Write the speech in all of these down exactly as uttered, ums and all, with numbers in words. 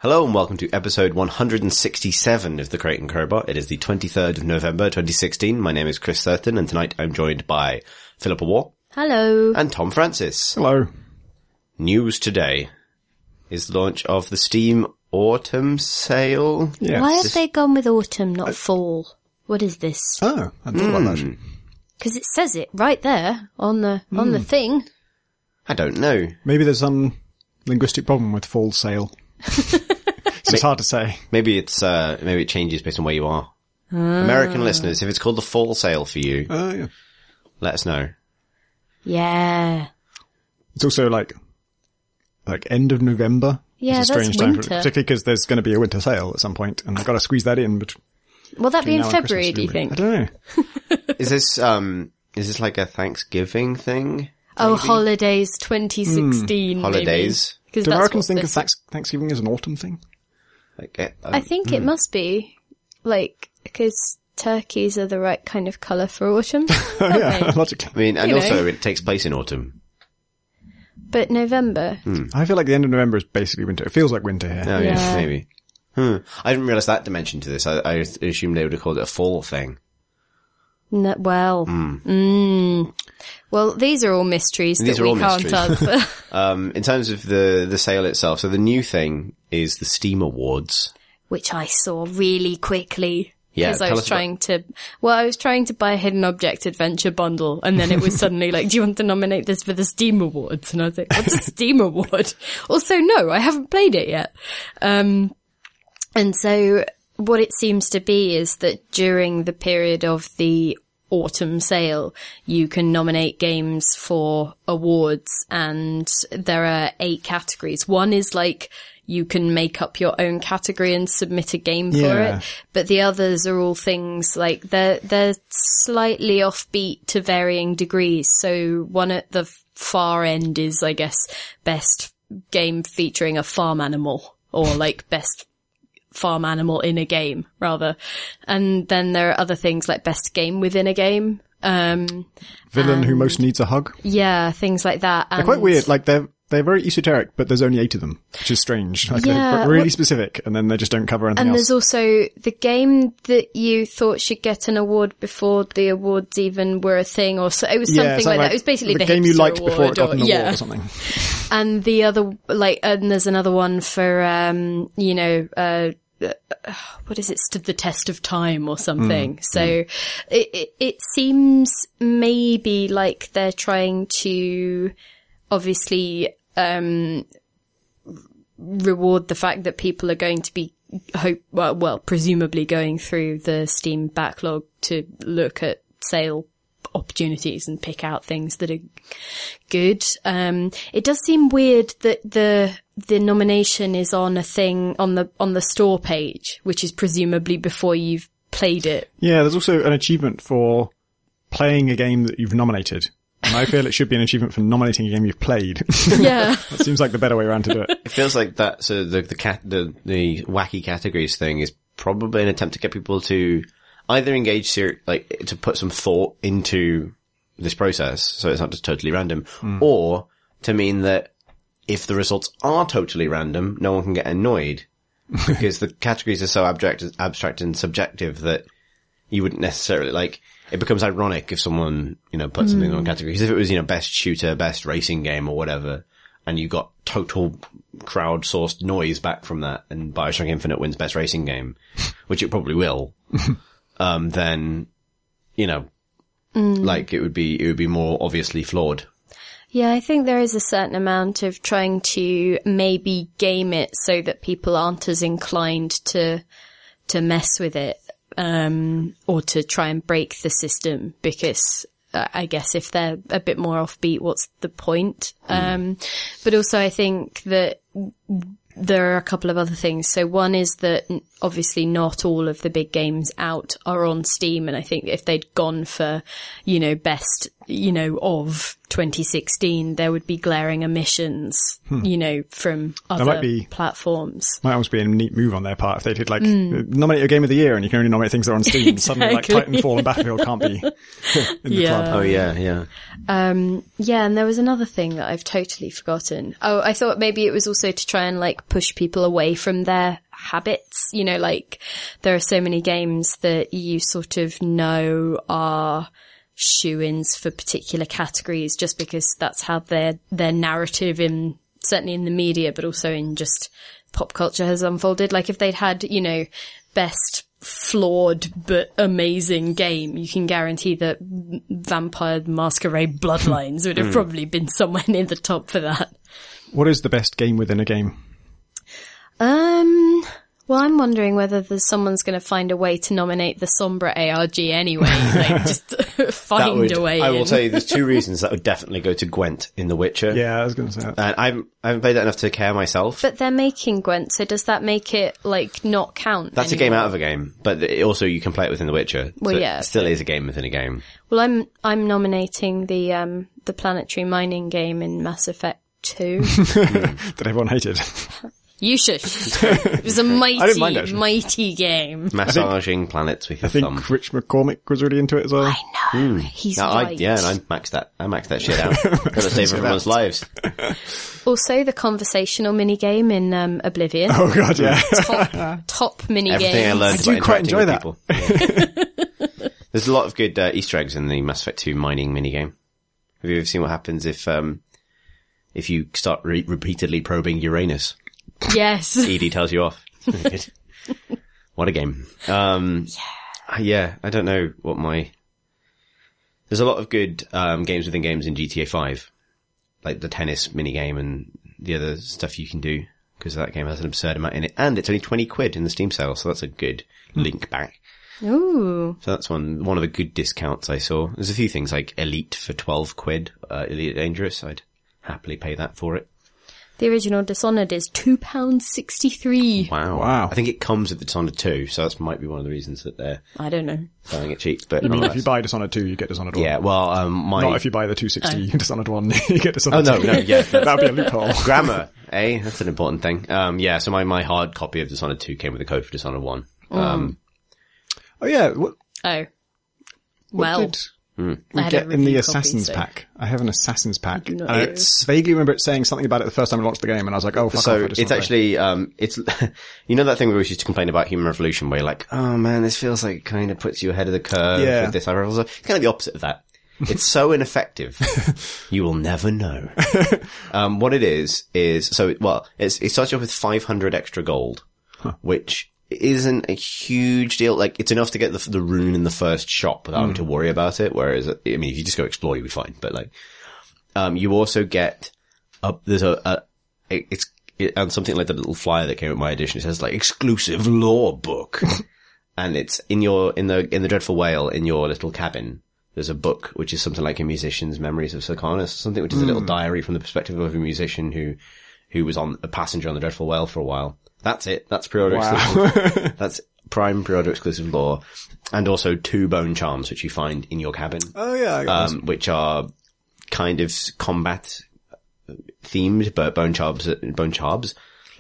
Hello and welcome to episode one hundred sixty-seven of The Crate and Crowbar. It is the twenty-third of November twenty sixteen. My name is Chris Thurton and tonight I'm joined by Philippa Waugh. Hello. And Tom Francis. Hello. News today is the launch of the Steam Autumn Sale. Yes. Why have they gone with autumn, not uh, fall? What is this? Oh, I thought mm. about that. Because it says it right there on the mm. on the thing. I don't know. Maybe there's some linguistic problem with fall sale. It's just hard to say. Maybe it's uh, maybe it changes based on where you are. Uh. American listeners, if it's called the fall sale for you, uh, yeah. let us know. Yeah. It's also like like end of November. Yeah, it's a that's strange winter. Time for, particularly because there's going to be a winter sale at some point, and they've got to squeeze that in. But will that be in February? Do you think? I don't know. Is this um is this like a Thanksgiving thing? Maybe? Oh, holidays twenty sixteen. Mm. Holidays. Do Americans think of thanks- Thanksgiving as an autumn thing? Like, uh, I think mm. it must be, like, because turkeys are the right kind of colour for autumn. Oh, yeah, logically. I mean, and you also know. It takes place in autumn. But November. Hmm. I feel like the end of November is basically winter. It feels like winter here. Oh, yeah, yeah maybe. Hmm. I didn't realise that dimension to this. I, I assumed they would have called it a fall thing. No, well, mm. Mm. well, these are all mysteries these that are we all can't mysteries. answer. um, in terms of the, the sale itself, so the new thing is the Steam Awards. Which I saw really quickly. Yeah, because I was trying about- to, well, I was trying to buy a Hidden Object Adventure bundle, and then it was suddenly like, do you want to nominate this for the Steam Awards? And I was like, what's a Steam Award? Also, no, I haven't played it yet. Um, and so what it seems to be is that during the period of the autumn sale, you can nominate games for awards, and there are eight categories. One is like, you can make up your own category and submit a game for yeah. it. But the others are all things like they're, they're slightly offbeat to varying degrees. So one at the far end is, I guess, best game featuring a farm animal, or like best farm animal in a game, rather. And then there are other things like best game within a game. Um, Villain and, who most needs a hug. Yeah, things like that. They're and quite weird. Like they're, They're very esoteric, but there's only eight of them, which is strange. Like yeah, they're really well, specific, and then they just don't cover anything and else. And there's also the game that you thought should get an award before the awards even were a thing, or so. It was something yeah, like, like that. It was basically the, the game you liked award, before it got or, an award yeah. or something. And the other, like, and there's another one for, um, you know, uh, Uh, what is it, stood the test of time or something. Mm, so mm. It, it, it seems maybe like they're trying to obviously um reward the fact that people are going to be hope well, well presumably going through the Steam backlog to look at sale opportunities and pick out things that are good. Um, it does seem weird that the the nomination is on a thing on the on the store page, which is presumably before you've played it. Yeah, there's also an achievement for playing a game that you've nominated. And I feel it should be an achievement for nominating a game you've played. Yeah. That seems like the better way around to do it. It feels like that, so the, the cat, the, the wacky categories thing is probably an attempt to get people to either engage, ser- like, to put some thought into this process, so it's not just totally random, mm. or to mean that if the results are totally random, no one can get annoyed. Because the categories are so abstract, abstract and subjective that you wouldn't necessarily, like, it becomes ironic if someone, you know, puts something mm. on category. Because if it was, you know, best shooter, best racing game or whatever, and you got total crowd-sourced noise back from that, and Bioshock Infinite wins best racing game, which it probably will, um, then, you know, mm. like, it would be, it would be more obviously flawed. Yeah, I think there is a certain amount of trying to maybe game it so that people aren't as inclined to, to mess with it. Um, or to try and break the system, because uh, I guess if they're a bit more offbeat, what's the point? Mm. Um, but also I think that there are a couple of other things. So one is that obviously not all of the big games out are on Steam. And I think if they'd gone for, you know, best, you know, of twenty sixteen, there would be glaring omissions, you know, from other might be- platforms. Might almost be a neat move on their part if they did like nominate your game of the year and you can only nominate things that are on Steam. And suddenly like Exactly. Titanfall and Battlefield can't be in the Yeah. club. Oh yeah, yeah. Um, yeah, and there was another thing that I've totally forgotten. Oh, I thought maybe it was also to try and like push people away from their habits. You know, like there are so many games that you sort of know are shoo-ins for particular categories just because that's how their, their narrative in, certainly in the media, but also in just pop culture has unfolded. Like if they'd had, you know, best flawed but amazing game, you can guarantee that Vampire Masquerade Bloodlines would have probably been somewhere near the top for that. What is the best game within a game? Um, well, I'm wondering whether there's someone's going to find a way to nominate the Sombra A R G anyway. Like, just That find would, a way I will in. tell you, there's two reasons that would definitely go to Gwent in The Witcher. Yeah, I was going to say that. And I'm, I haven't played that enough to care myself. But they're making Gwent, so does that make it, like, not count That's a game anymore? out of a game, but it also you can play it within The Witcher. Well, so yeah, It still is a game within a game. Well, I'm, I'm nominating the, um, the planetary mining game in Mass Effect two. That everyone hated. You should. It was a mighty, I didn't mind, actually. mighty game. Massaging planets with your I think thumb. Rich McCormick was really into it as well. I know. He's No, I, right. yeah, and I maxed that. I maxed that shit out. Gotta save everyone's lives. Also, the conversational minigame in um, Oblivion. Oh god, yeah. Top, top minigame. Everything I learned I do about quite interacting enjoy with that. people. Yeah. There's a lot of good uh, Easter eggs in the Mass Effect two mining minigame. Have you ever seen what happens if um if you start re- repeatedly probing Uranus? Yes. Edie tells you off. Good. What a game. Um, yeah. yeah, I don't know what my... There's a lot of good um, games within games in G T A five. Like the tennis minigame and the other stuff you can do. Because that game has an absurd amount in it. And it's only twenty quid in the Steam sale, so that's a good link back. Ooh. So that's one one of the good discounts I saw. There's a few things like Elite for twelve quid. Uh, Elite Dangerous. I'd happily pay that for it. The original Dishonored is two pounds sixty-three. Wow. Wow. I think it comes with the Dishonored two, so that might be one of the reasons that they're I don't know. selling it cheap. But I mean, if nonetheless. you buy Dishonored two, you get Dishonored one. Yeah, well, um, my... Not if you buy the two sixty Oh. Dishonored one, you get Oh, Dishonored no, two. no, yeah. That would be a loophole. Grammar, eh? That's an important thing. Um, yeah, so my, my hard copy of Dishonored two came with a code for Dishonored one. Um, Oh yeah, what, Oh. what Well, did we I had a get in the review copy, Assassin's so- pack? I have an Assassin's pack. do not I know. vaguely remember it saying something about it the first time I launched the game, and I was like, oh, fuck off. so I just it's wanna play. actually, um, it's, you know that thing we always used to complain about Human Revolution where you're like, oh man, this feels like it kind of puts you ahead of the curve Yeah. with this. It's kind of the opposite of that. It's so ineffective. You will never know. Um, what it is, is, so, well, it's, it starts you off with five hundred extra gold, which isn't a huge deal. Like, it's enough to get the, the rune in the first shop without having to worry about it. Whereas, I mean, if you just go explore, you'll be fine. But like, um, you also get up, there's a, a it, it's, it, and something like the little flyer that came with my edition. It says like exclusive lore book. And it's in your, in the, in the Dreadful Whale, in your little cabin. There's a book, which is something like a musician's memories of Sercanus, or something, which is a little diary from the perspective of a musician who, who was on a passenger on the Dreadful Whale for a while. That's it. That's pre-order Wow. exclusive. That's prime pre-order exclusive lore. And also two bone charms, which you find in your cabin, Oh yeah, I got um, which are kind of combat themed, but bone charms, bone charms.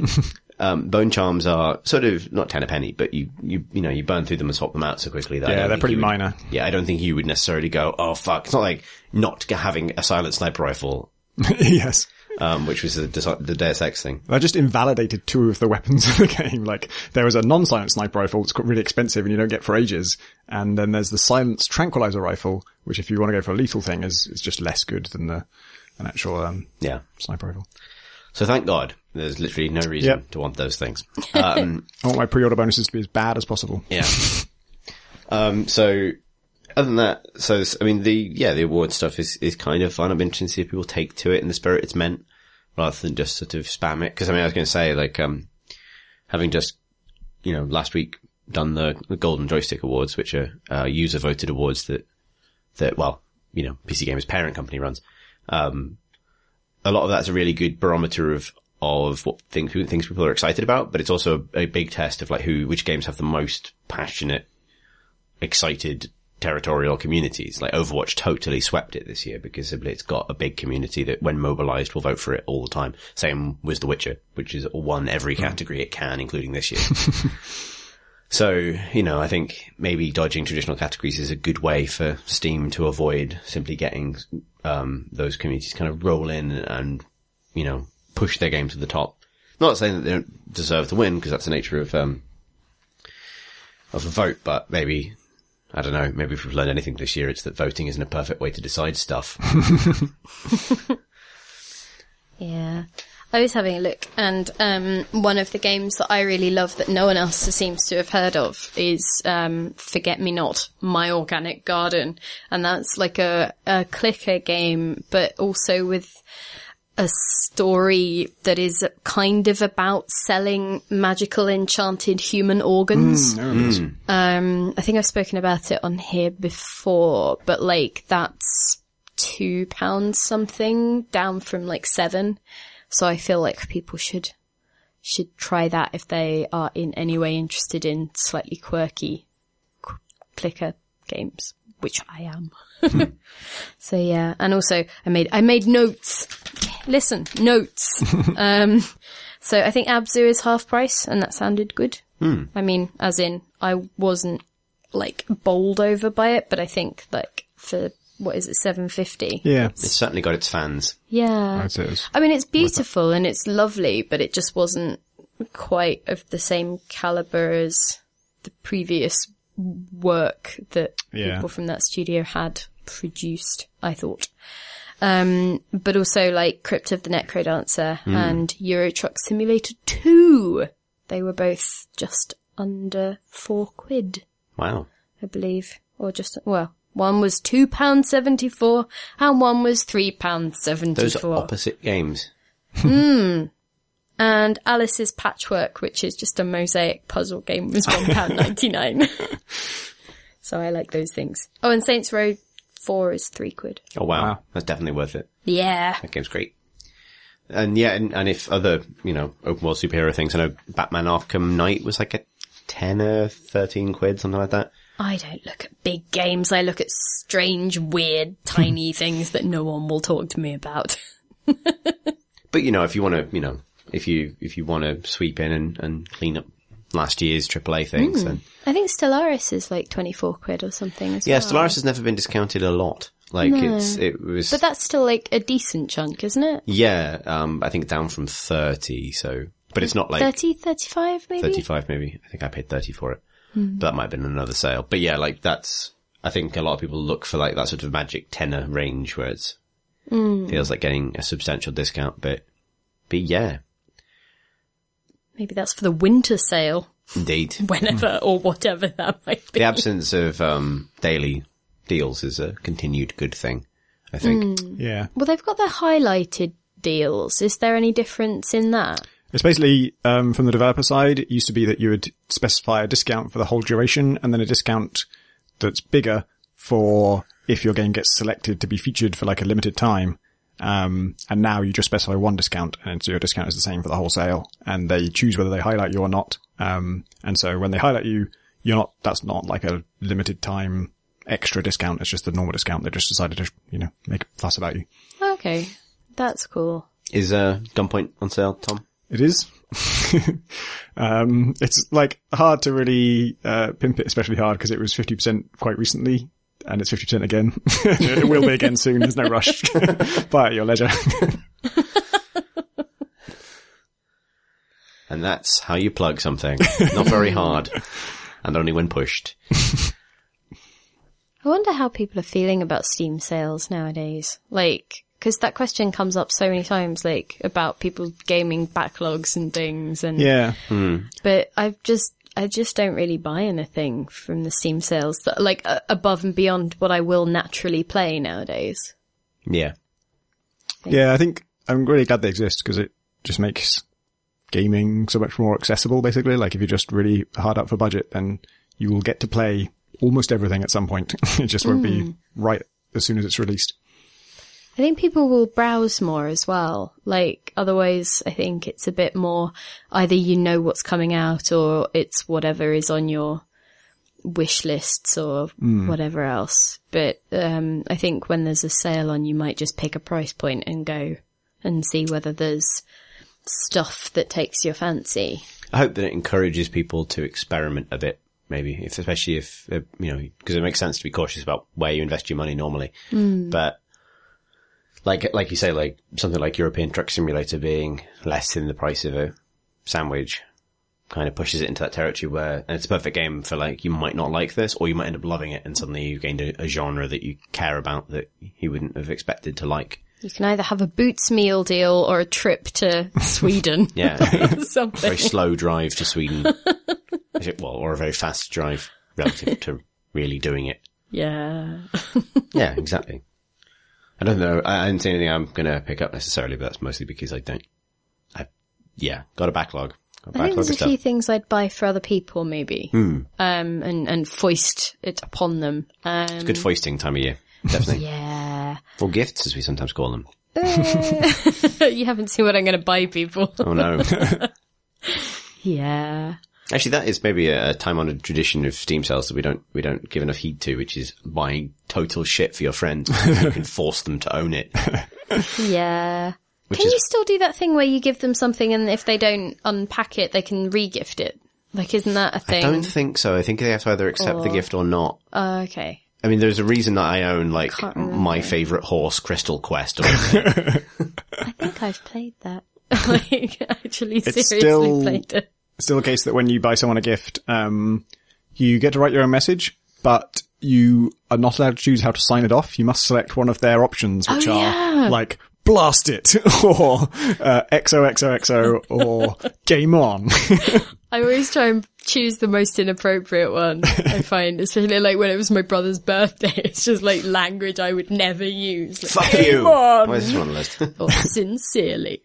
Um, bone charms are sort of not ten a penny, but you, you, you know, you burn through them and swap them out so quickly that I Yeah, don't they're think pretty you would- minor. Yeah, I don't think you would necessarily go, oh fuck. It's not like not having a silent sniper rifle, yes. um, which was the, the Deus Ex thing. I just invalidated two of the weapons of the game. Like, there was a non-silent sniper rifle that's really expensive and you don't get for ages. And then there's the silenced tranquilizer rifle, which if you want to go for a lethal thing is, is just less good than the, an actual, um, Yeah. sniper rifle. So thank God, there's literally no reason Yep. to want those things. Um, I want my pre-order bonuses to be as bad as possible. yeah. Um, so other than that, so, I mean, the, yeah, the award stuff is, is kind of fun. I'm interested to see if people take to it in the spirit it's meant rather than just sort of spam it. Cause I mean, I was going to say like, um, having just, you know, last week done the, the Golden Joystick Awards, which are, uh, user voted awards that, that, well, you know, P C Gamer's parent company runs. Um, a lot of that's a really good barometer of, of what things, who things people are excited about, but it's also a big test of like who, which games have the most passionate, excited territorial communities. Like Overwatch totally swept it this year because simply it's got a big community that when mobilized will vote for it all the time. Same with The Witcher, which has won every category it can, including this year. So, you know, I think maybe dodging traditional categories is a good way for Steam to avoid simply getting, um, those communities kind of roll in and, you know, push their game to the top. Not saying that they don't deserve to win, because that's the nature of, um, of a vote, but maybe, I don't know, maybe if we've learned anything this year, it's that voting isn't a perfect way to decide stuff. Yeah. I was having a look, and um, one of the games that I really love that no one else seems to have heard of is um, Forget Me Not, My Organic Garden. And that's like a, a clicker game, but also with a story that is kind of about selling magical enchanted human organs. Mm, mm. Um, I think I've spoken about it on here before, but like that's two pounds something down from like seven. So I feel like people should, should try that if they are in any way interested in slightly quirky qu- clicker games, which I am. So yeah. And also I made, I made notes. Listen, notes. um, so I think Abzu is half price and that sounded good. Hmm. I mean, as in I wasn't like bowled over by it, but I think like for, what is it, seven fifty? Yeah. It's certainly got its fans. Yeah. I'd say it was- I mean, it's beautiful and it's lovely, but it just wasn't quite of the same caliber as the previous work that Yeah. people from that studio had produced, I thought. Um, but also like Crypt of the Necrodancer Mm. and Euro Truck Simulator two. They were both just under four quid, Wow. I believe. Or just, well, one was two pounds seventy-four and one was three pounds seventy-four. Those are opposite games. And Alice's Patchwork, which is just a mosaic puzzle game, was one pound ninety-nine. So I like those things. Oh, and Saints Row four is three quid. Oh wow. Wow. That's definitely worth it. Yeah. That game's great. And yeah, and, and if other, you know, open world superhero things, I know Batman Arkham Knight was like a ten or thirteen quid, something like that. I don't look at big games. I look at strange, weird, tiny things that no one will talk to me about. But you know, if you want to, you know, if you, if you want to sweep in and, and clean up last year's triple A things, then I think Stellaris is like twenty-four quid or something as yeah, well. Stellaris has never been discounted a lot. Like No. it's, it was, But that's still like a decent chunk, isn't it? yeah, um, I think down from thirty, so, but it's not like thirty, thirty-five maybe? thirty-five maybe. I think I paid thirty for it. But that might have been another sale. But yeah, like that's, I think a lot of people look for like that sort of magic tenner range where it's, feels like getting a substantial discount, but, but yeah, Maybe that's for the winter sale, indeed. whenever or whatever that might be. The absence of, um, daily deals is a continued good thing, I think. Yeah. Well, they've got their highlighted deals. Is there any difference in that? It's basically, um, from the developer side, it used to be that you would specify a discount for the whole duration and then a discount that's bigger for if your game gets selected to be featured for like a limited time. Um, and now you just specify one discount and so your discount is the same for the whole sale and they choose whether they highlight you or not. Um, and so when they highlight you, you're not, that's not like a limited time extra discount. It's just the normal discount. They just decided to, you know, make a fuss about you. Okay, that's cool. Is, uh, Gunpoint on sale, Tom? It is. um, it's like hard to really, uh, pimp it, especially hard because it was fifty percent quite recently and it's fifty percent again. It will be again soon. There's no rush. Buy at your leisure. And that's how you plug something. Not very hard. And only when pushed. I wonder how people are feeling about Steam sales nowadays. Like, because that question comes up so many times, like, about people gaming backlogs and things. And Yeah. But I've just, I just don't really buy anything from the Steam sales that, like, uh, above and beyond what I will naturally play nowadays. Yeah. Yeah, I think I'm really glad they exist because it just makes gaming so much more accessible, basically. Like, if you're just really hard up for budget, then you will get to play almost everything at some point. It just won't be right as soon as it's released. I think people will browse more as well. Like, otherwise, I think it's a bit more either you know what's coming out or it's whatever is on your wish lists or mm. whatever else. But um, I think when there's a sale on, you might just pick a price point and go and see whether there's stuff that takes your fancy. I hope that it encourages people to experiment a bit, maybe, if, especially if, uh, you know, because it makes sense to be cautious about where you invest your money normally. Mm. But like, like you say, like something like European Truck Simulator being less than the price of a sandwich kind of pushes it into that territory where, and it's a perfect game for like, you might not like this, or you might end up loving it, and suddenly you've gained a, a genre that you care about that you wouldn't have expected to like. You can either have a Boots meal deal or a trip to Sweden. Yeah. Something. Very slow drive to Sweden. Well, or a very fast drive relative to really doing it. Yeah. Yeah, exactly. I don't know. I, I didn't see anything I'm going to pick up necessarily, but that's mostly because I don't. I, yeah, got a backlog. Got a I think backlog there's a of stuff. few things I'd buy for other people, maybe. Hmm. Um, and, and foist it upon them. Um, It's good foisting time of year. Definitely. Yeah. For gifts, as we sometimes call them. Uh, you haven't seen what I'm going to buy people. Oh no. Yeah. Actually, that is maybe a time-honored tradition of Steam sales that we don't we don't give enough heed to, which is buying total shit for your friends. You can force them to own it. Yeah. Which Can is, you still do that thing where you give them something and if they don't unpack it, they can re-gift it? Like, isn't that a thing? I don't think so. I think they have to either accept Or- the gift or not. Oh, okay. I mean, there's a reason that I own, like, Can't remember. my favourite horse, Crystal Quest. Or something. I think I've played that. Like, actually It's seriously still- played it. Still a case that when you buy someone a gift, um, you get to write your own message, but you are not allowed to choose how to sign it off. You must select one of their options, which Oh, are yeah. like, blast it, or uh, X O X O X O, or game on. I always try and choose the most inappropriate one, I find, especially like when it was my brother's birthday. It's just like language I would never use. Like, Fuck "Game you! on," Why is this one on the list? or sincerely.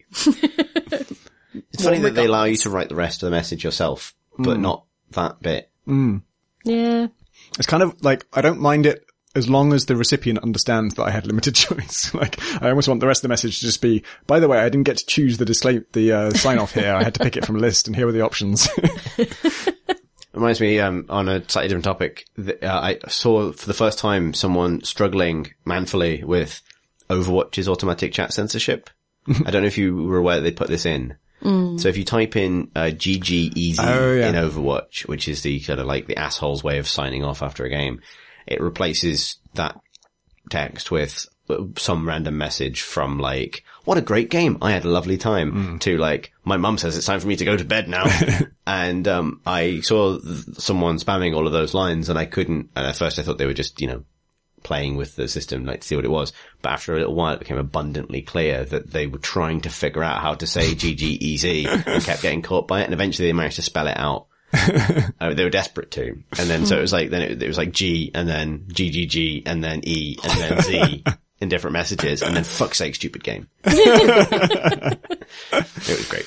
It's funny that they allow you to write the rest of the message yourself, but not that bit. Yeah. It's kind of like, I don't mind it as long as the recipient understands that I had limited choice. Like, I almost want the rest of the message to just be, by the way, I didn't get to choose the display, the uh, sign off here. I had to pick it from a list, and here were the options. Reminds me, um, on a slightly different topic, th- uh, I saw for the first time someone struggling manfully with Overwatch's automatic chat censorship. I don't know if you were aware that they put this in. So if you type in uh, G G E Z Oh, yeah. in Overwatch, which is the kind of like the asshole's way of signing off after a game, it replaces that text with some random message from like, what a great game, I had a lovely time, mm. to like, my mum says it's time for me to go to bed now. And um I saw th- someone spamming all of those lines, and I couldn't, and at first I thought they were just, you know, playing with the system, like to see what it was. But after a little while, it became abundantly clear that they were trying to figure out how to say G G E Z and kept getting caught by it. And eventually they managed to spell it out. uh, they were desperate to. And then, so it was like, then it, it was like G and then G G G and then E and then Z in different messages. And then fuck's sake, stupid game. It was great.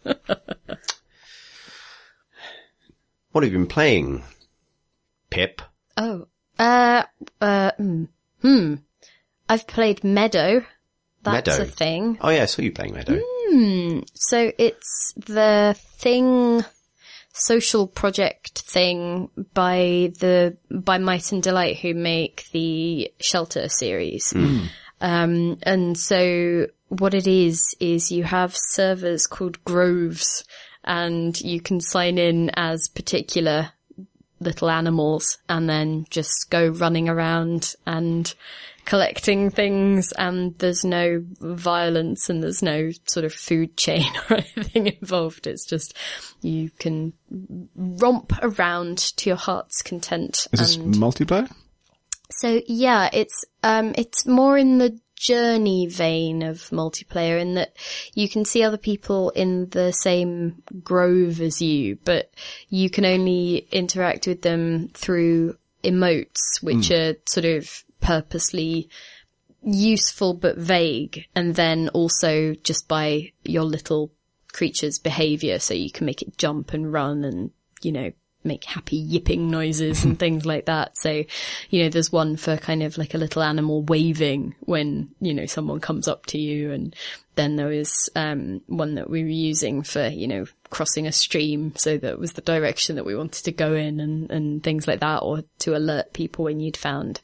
What have you been playing, Pip? Oh. Uh, uh, hmm. hmm. I've played Meadow. That's Meadow. a thing. Oh yeah, I saw you playing Meadow. Hmm. So it's the thing, social project thing by the, by Might and Delight, who make the Shelter series. Mm. Um, and so what it is, is you have servers called groves, and you can sign in as particular little animals and then just go running around and collecting things, and there's no violence and there's no sort of food chain or anything involved. It's just you can romp around to your heart's content. Is this and multiplayer? so yeah, it's um it's more in the journey vein of multiplayer, in that you can see other people in the same grove as you, but you can only interact with them through emotes, which mm. are sort of purposely useful but vague, and then also just by your little creature's behavior, so you can make it jump and run and, you know, make happy yipping noises and things like that. So, you know, there's one for kind of like a little animal waving when, you know, someone comes up to you, and then there was um one that we were using for, you know, crossing a stream, so that was the direction that we wanted to go in, and, and things like that, or to alert people when you'd found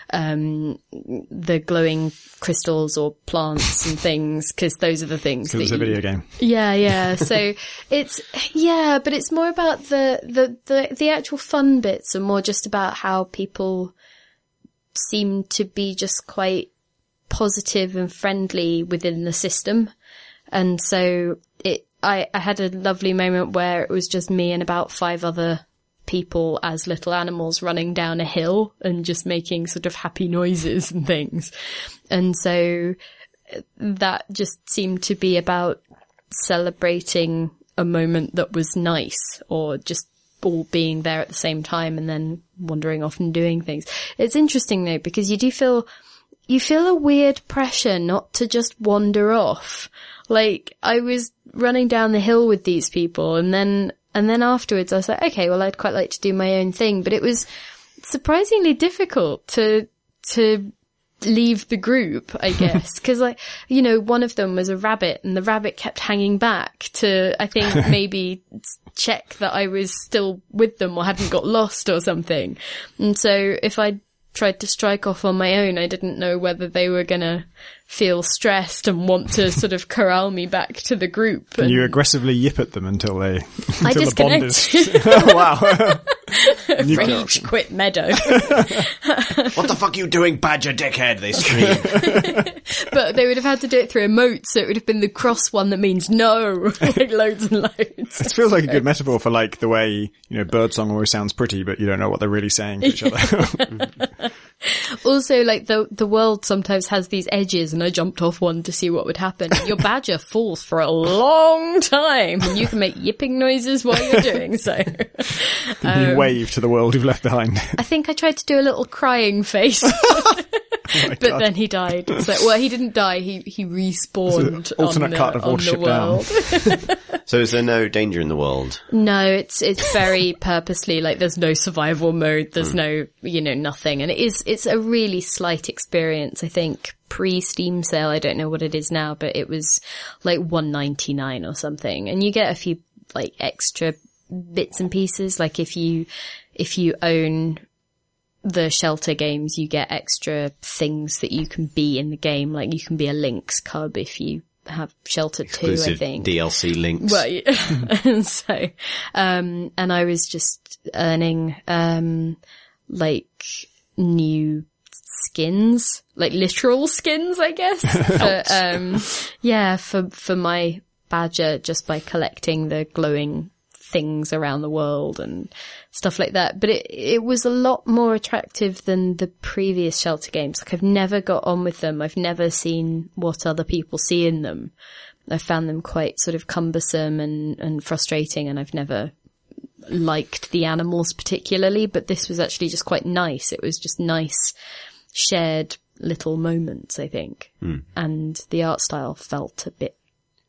um the glowing crystals or plants and things, because those are the things that Because it's a you- video game. yeah, yeah. So it's, yeah, but it's more about the, the, the, the actual fun bits, and more just about how people seem to be just quite positive and friendly within the system. And so it, I, I had a lovely moment where it was just me and about five other people as little animals running down a hill and just making sort of happy noises and things. And so that just seemed to be about celebrating a moment that was nice, or just all being there at the same time and then wandering off and doing things. It's interesting though, because you do feel, you feel a weird pressure not to just wander off. Like, I was running down the hill with these people, and then, and then afterwards I was like, okay, well, I'd quite like to do my own thing, but it was surprisingly difficult to, to leave the group, I guess. Cause like, you know, one of them was a rabbit, and the rabbit kept hanging back to, I think, maybe check that I was still with them or hadn't got lost or something. And so if I tried to strike off on my own, I didn't know whether they were gonna feel stressed and want to sort of corral me back to the group. And you aggressively yip at them until they, until I the bond is, disconnected. wow. Rage quit meadow. What the fuck are you doing, badger dickhead? They scream. But they would have had to do it through emotes, so it would have been the cross one that means no, like loads and loads. It feels like a good metaphor for like the way, you know, birdsong always sounds pretty, but you don't know what they're really saying to each other. Also, like, the the world sometimes has these edges, and I jumped off one to see what would happen. Your badger falls for a long time, and you can make yipping noises while you're doing so. You wave to the world you've left behind. I think I tried to do a little crying face, Oh my but God. then he died. So, well, he didn't die, he he respawned alternate on the, cut of on the Watership Down. world. So is there no danger in the world? No, it's it's very purposely, like, there's no survival mode, there's no, you know, nothing. And it is, it's a really slight experience, I think. Pre-Steam sale, I don't know what it is now, but it was like one ninety-nine or something. And you get a few, like, extra bits and pieces. Like, if you, if you own the Shelter games, you get extra things that you can be in the game. Like, you can be a Lynx cub if you have Shelter two, I Exclusive think. D L C links. Right. And so, um, and I was just earning, um, like, new skins, like literal skins, I guess. for, um, yeah, for, for my badger, just by collecting the glowing things around the world and stuff like that. But it, it was a lot more attractive than the previous Shelter games. Like, I've never got on with them. I've never seen what other people see in them. I found them quite sort of cumbersome and, and frustrating, and I've never liked the animals particularly, but this was actually just quite nice. It was just nice shared little moments, I think. Mm. And the art style felt a bit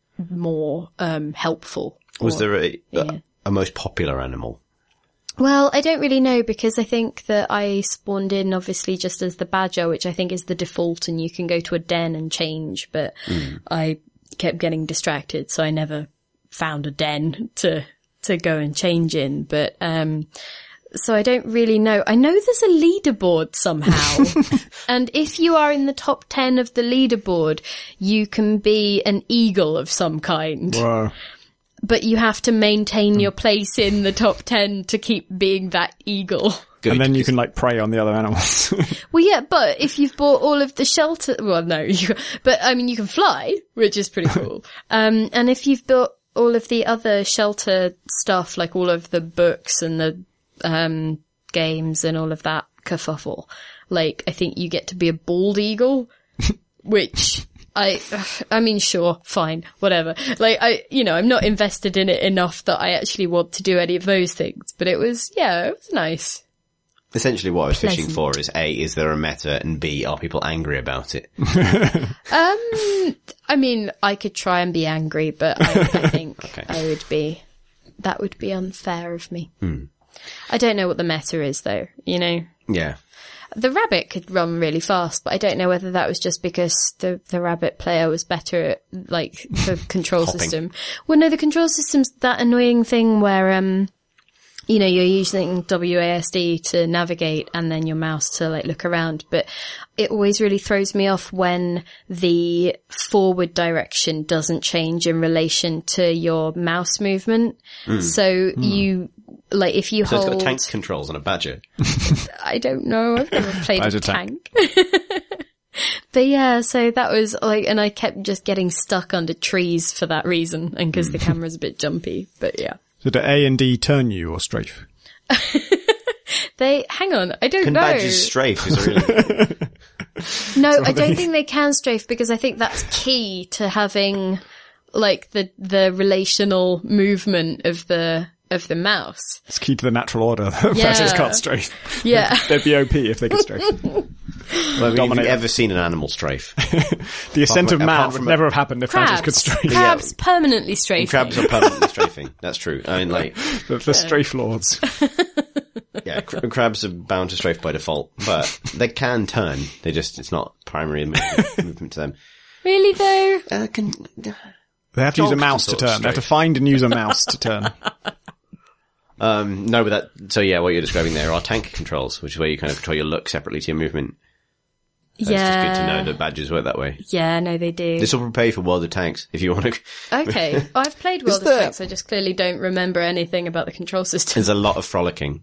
more um helpful. Was or- there a, yeah. a, a most popular animal? Well, I don't really know, because I think that I spawned in obviously just as the badger, which I think is the default, and you can go to a den and change, but Mm. I kept getting distracted, so I never found a den to to go and change in. But um so I don't really know. I know there's a leaderboard somehow. And if you are in the top ten of the leaderboard, you can be an eagle of some kind. Whoa. But you have to maintain your place in the top ten to keep being that eagle. Good. And then you can like prey on the other animals. Well, yeah, but if you've bought all of the Shelter, well, no, you, but I mean, you can fly, which is pretty cool. um, and if you've bought all of the other Shelter stuff, like all of the books and the, um, games and all of that kerfuffle, like, I think you get to be a bald eagle, which I, I mean, sure, fine, whatever. Like, I, you know, I'm not invested in it enough that I actually want to do any of those things, but it was, yeah, it was nice. Essentially what I was fishing Pleasant. for is A, is there a meta, and B, are people angry about it? Um, I mean, I could try and be angry, but I, I think Okay. I would be, that would be unfair of me. I don't know what the meta is though, you know? Yeah. The rabbit could run really fast, but I don't know whether that was just because the, the rabbit player was better at, like, the control Hopping. system. Well, no, the control system's that annoying thing where, um, you know, you're using W A S D to navigate and then your mouse to, like, look around. But it always really throws me off when the forward direction doesn't change in relation to your mouse movement. Mm. So mm. you... Like, if you so hold... it's got tank controls on a Badger. I don't know. I've never played Badger a tank. But yeah, so that was like... And I kept just getting stuck under trees for that reason. And because the camera's a bit jumpy. But yeah. So do A and D turn you or strafe? They... Hang on. I don't Can know. Badgers strafe? Is it really... No, I don't think they can strafe because I think that's key to having, like, the the relational movement of the... of the mouse. It's key to the natural order. Yeah. Badgers can't strafe. Yeah. They'd be O P if they could strafe. Well, have you ever seen an animal strafe? The ascent from, of man would from never have happened if crabs. badgers could strafe. Crabs permanently strafing. Crabs are permanently strafing. That's true. I mean, like... The, the strafe lords. Yeah, cr- crabs are bound to strafe by default, but they can turn. They just, it's not primary movement, movement to them. Really though? Uh, can... They have to use a Dogs mouse to can sort of turn. They have to strafe. find and use a mouse to turn. Um, no, but that, so yeah, what you're describing there are tank controls, which is where you kind of control your look separately to your movement. So Yeah. It's just good to know that badges work that way. Yeah, no, they do. This will prepare you for World of Tanks, if you want to. Okay. I've played World of there- Tanks, I just clearly don't remember anything about the control system. There's a lot of frolicking.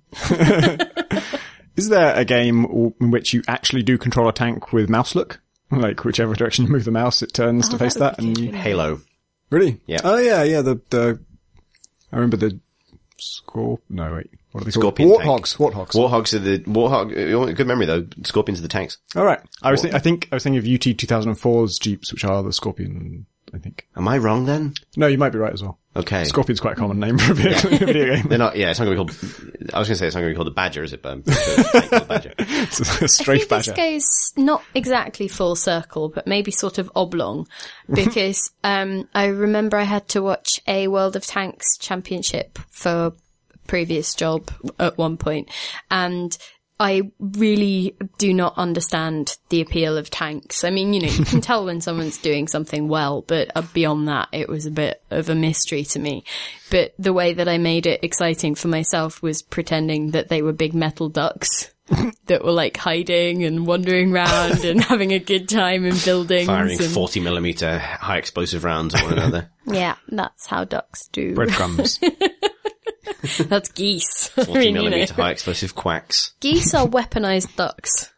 Is there a game w- in which you actually do control a tank with mouse look? Like, whichever direction you move the mouse, it turns Oh, to face that would that. be And good, you... wouldn't Halo. Really? Yeah. Oh yeah, yeah. The the I remember the scorp. No wait, what are they Scorpion called? tank. Warthogs. Warthogs. Warthogs are the, warthog, good memory though, Scorpions are the tanks. All right. I was. Think, I think I was thinking of U T two thousand four's Jeeps, which are the Scorpion. I think. Am I wrong then? No, you might be right as well. Okay. Scorpion's quite a common name for a video, video game. They're not, yeah, it's not going to be called, I was going to say it's not going to be called the Badger, is it? But I'm pretty sure it's a tank called the Badger. It's a I strafe think badger. this goes not exactly full circle, but maybe sort of oblong, because um, I remember I had to watch a World of Tanks championship for a previous job at one point, and I really do not understand the appeal of tanks. I mean, you know, you can tell when someone's doing something well, but uh, beyond that, it was a bit of a mystery to me. But the way that I made it exciting for myself was pretending that they were big metal ducks that were like hiding and wandering around and having a good time in buildings. Firing and... forty millimeter high explosive rounds at one another. Yeah, that's how ducks do. Breadcrumbs. That's geese. forty I mean, you know. millimeter high explosive quacks. Geese are weaponized ducks.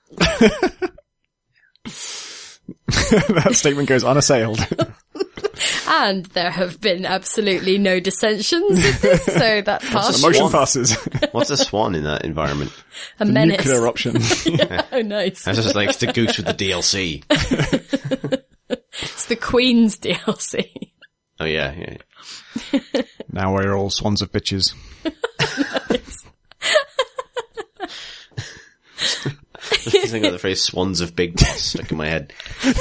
That statement goes unassailed. And there have been absolutely no dissensions with this, so that passed. Motion Swan. passes. What's a swan in that environment? A The menace. nuclear option. Yeah, oh, nice. That's just like it's the goose with the D L C. It's the Queen's D L C. Oh yeah, yeah. Now we're all swans of bitches. Just think of the phrase "swans of big boss" stuck in my head.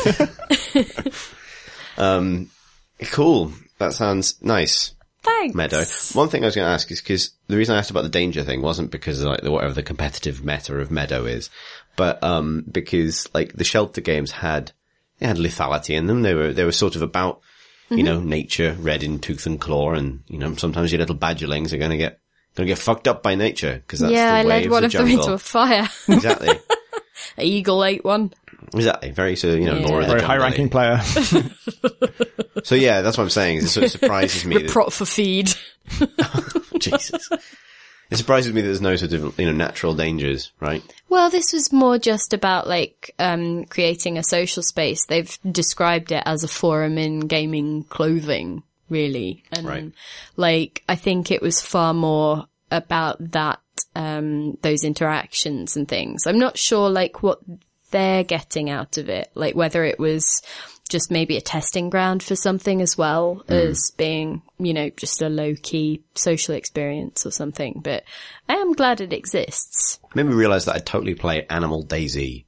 um, cool. That sounds nice. Thanks. Meadow. One thing I was going to ask is because the reason I asked about the danger thing wasn't because of like the, whatever the competitive meta of Meadow is, but um because like the Shelter games had they had lethality in them. They were they were sort of about you mm-hmm. know nature, red in tooth and claw, and you know sometimes your little badgerlings are going to get going to get fucked up by nature because that's yeah, the way I led of one the of them jungle. into a fire. Exactly. An eagle ate one. Exactly. Very so you know Yeah. Laura the Very jungle. high ranking player. So yeah, that's what I'm saying. It sort of surprises me. that, Prop for feed. Jesus. It surprises me that there's no sort of, you know, natural dangers, right? Well, this was more just about like um creating a social space. They've described it as a forum in gaming clothing, really. And Right. like I think it was far more about that um those interactions and things. I'm not sure like what they're getting out of it, like whether it was just maybe a testing ground for something as well mm. as being, you know, just a low-key social experience or something. But I am glad it exists. Made me realise that I'd totally play Animal DayZ.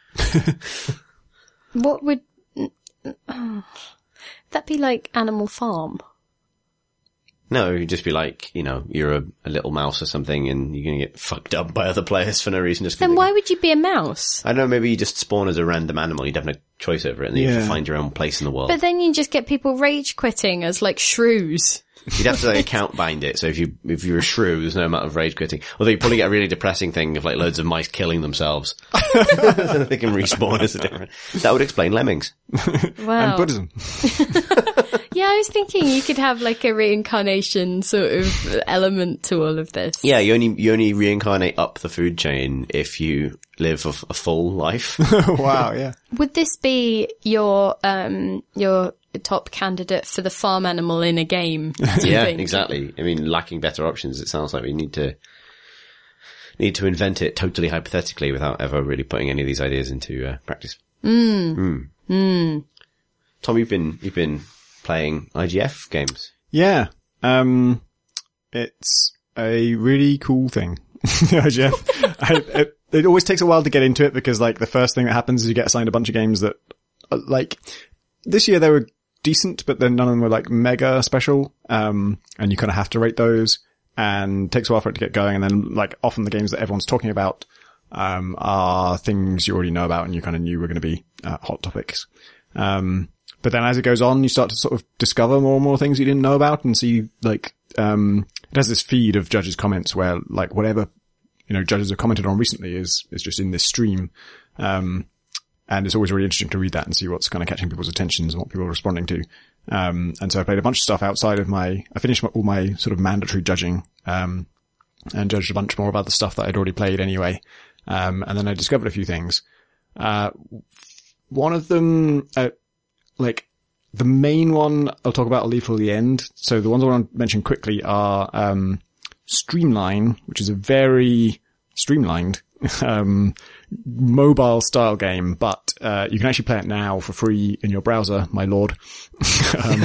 What would that be like? Animal Farm? No, you'd just be like, you know, you're a, a little mouse or something and you're going to get fucked up by other players for no reason. Just Then why would you be a mouse? I don't know, maybe you just spawn as a random animal, you'd have no choice over it, and then you have Yeah. to find your own place in the world. But then you just get people rage quitting as like shrews. You'd have to like account bind it, so if you, if you're a shrew, there's no amount of rage quitting. Although you probably get a really depressing thing of like loads of mice killing themselves. So they can respawn as a different, that would explain lemmings. Wow. And Buddhism. Yeah, I was thinking you could have like a reincarnation sort of element to all of this. Yeah, you only, you only reincarnate up the food chain if you live a, a full life. Wow, yeah. Would this be your um your top candidate for the farm animal in a game? Do you Yeah, think? exactly. I mean, lacking better options, it sounds like we need to need to invent it totally hypothetically without ever really putting any of these ideas into uh, practice. Mm. Mm. Mm. Tom, you've been you've been playing I G F games. Yeah. Um, it's a really cool thing. I G F. I, it, it always takes a while to get into it because like the first thing that happens is you get assigned a bunch of games that uh, like this year they were decent, but then none of them were like mega special. Um, and you kind of have to rate those, and it takes a while for it to get going. And then like often the games that everyone's talking about, um, are things you already know about and you kind of knew were going to be uh, hot topics. Um, but then as it goes on, you start to sort of discover more and more things you didn't know about, and see like, um, it has this feed of judges' comments where like whatever, you know, judges have commented on recently is, is just in this stream. Um, And it's always really interesting to read that and see what's kind of catching people's attentions and what people are responding to. Um, and so I played a bunch of stuff outside of my, I finished my, all my sort of mandatory judging, um, and judged a bunch more about the stuff that I'd already played anyway. Um, and then I discovered a few things. Uh, one of them, uh, like the main one I'll talk about, I'll leave for the end. So the ones I want to mention quickly are, um, Streamline, which is a very streamlined, um, mobile style game, but uh you can actually play it now for free in your browser, my lord. um,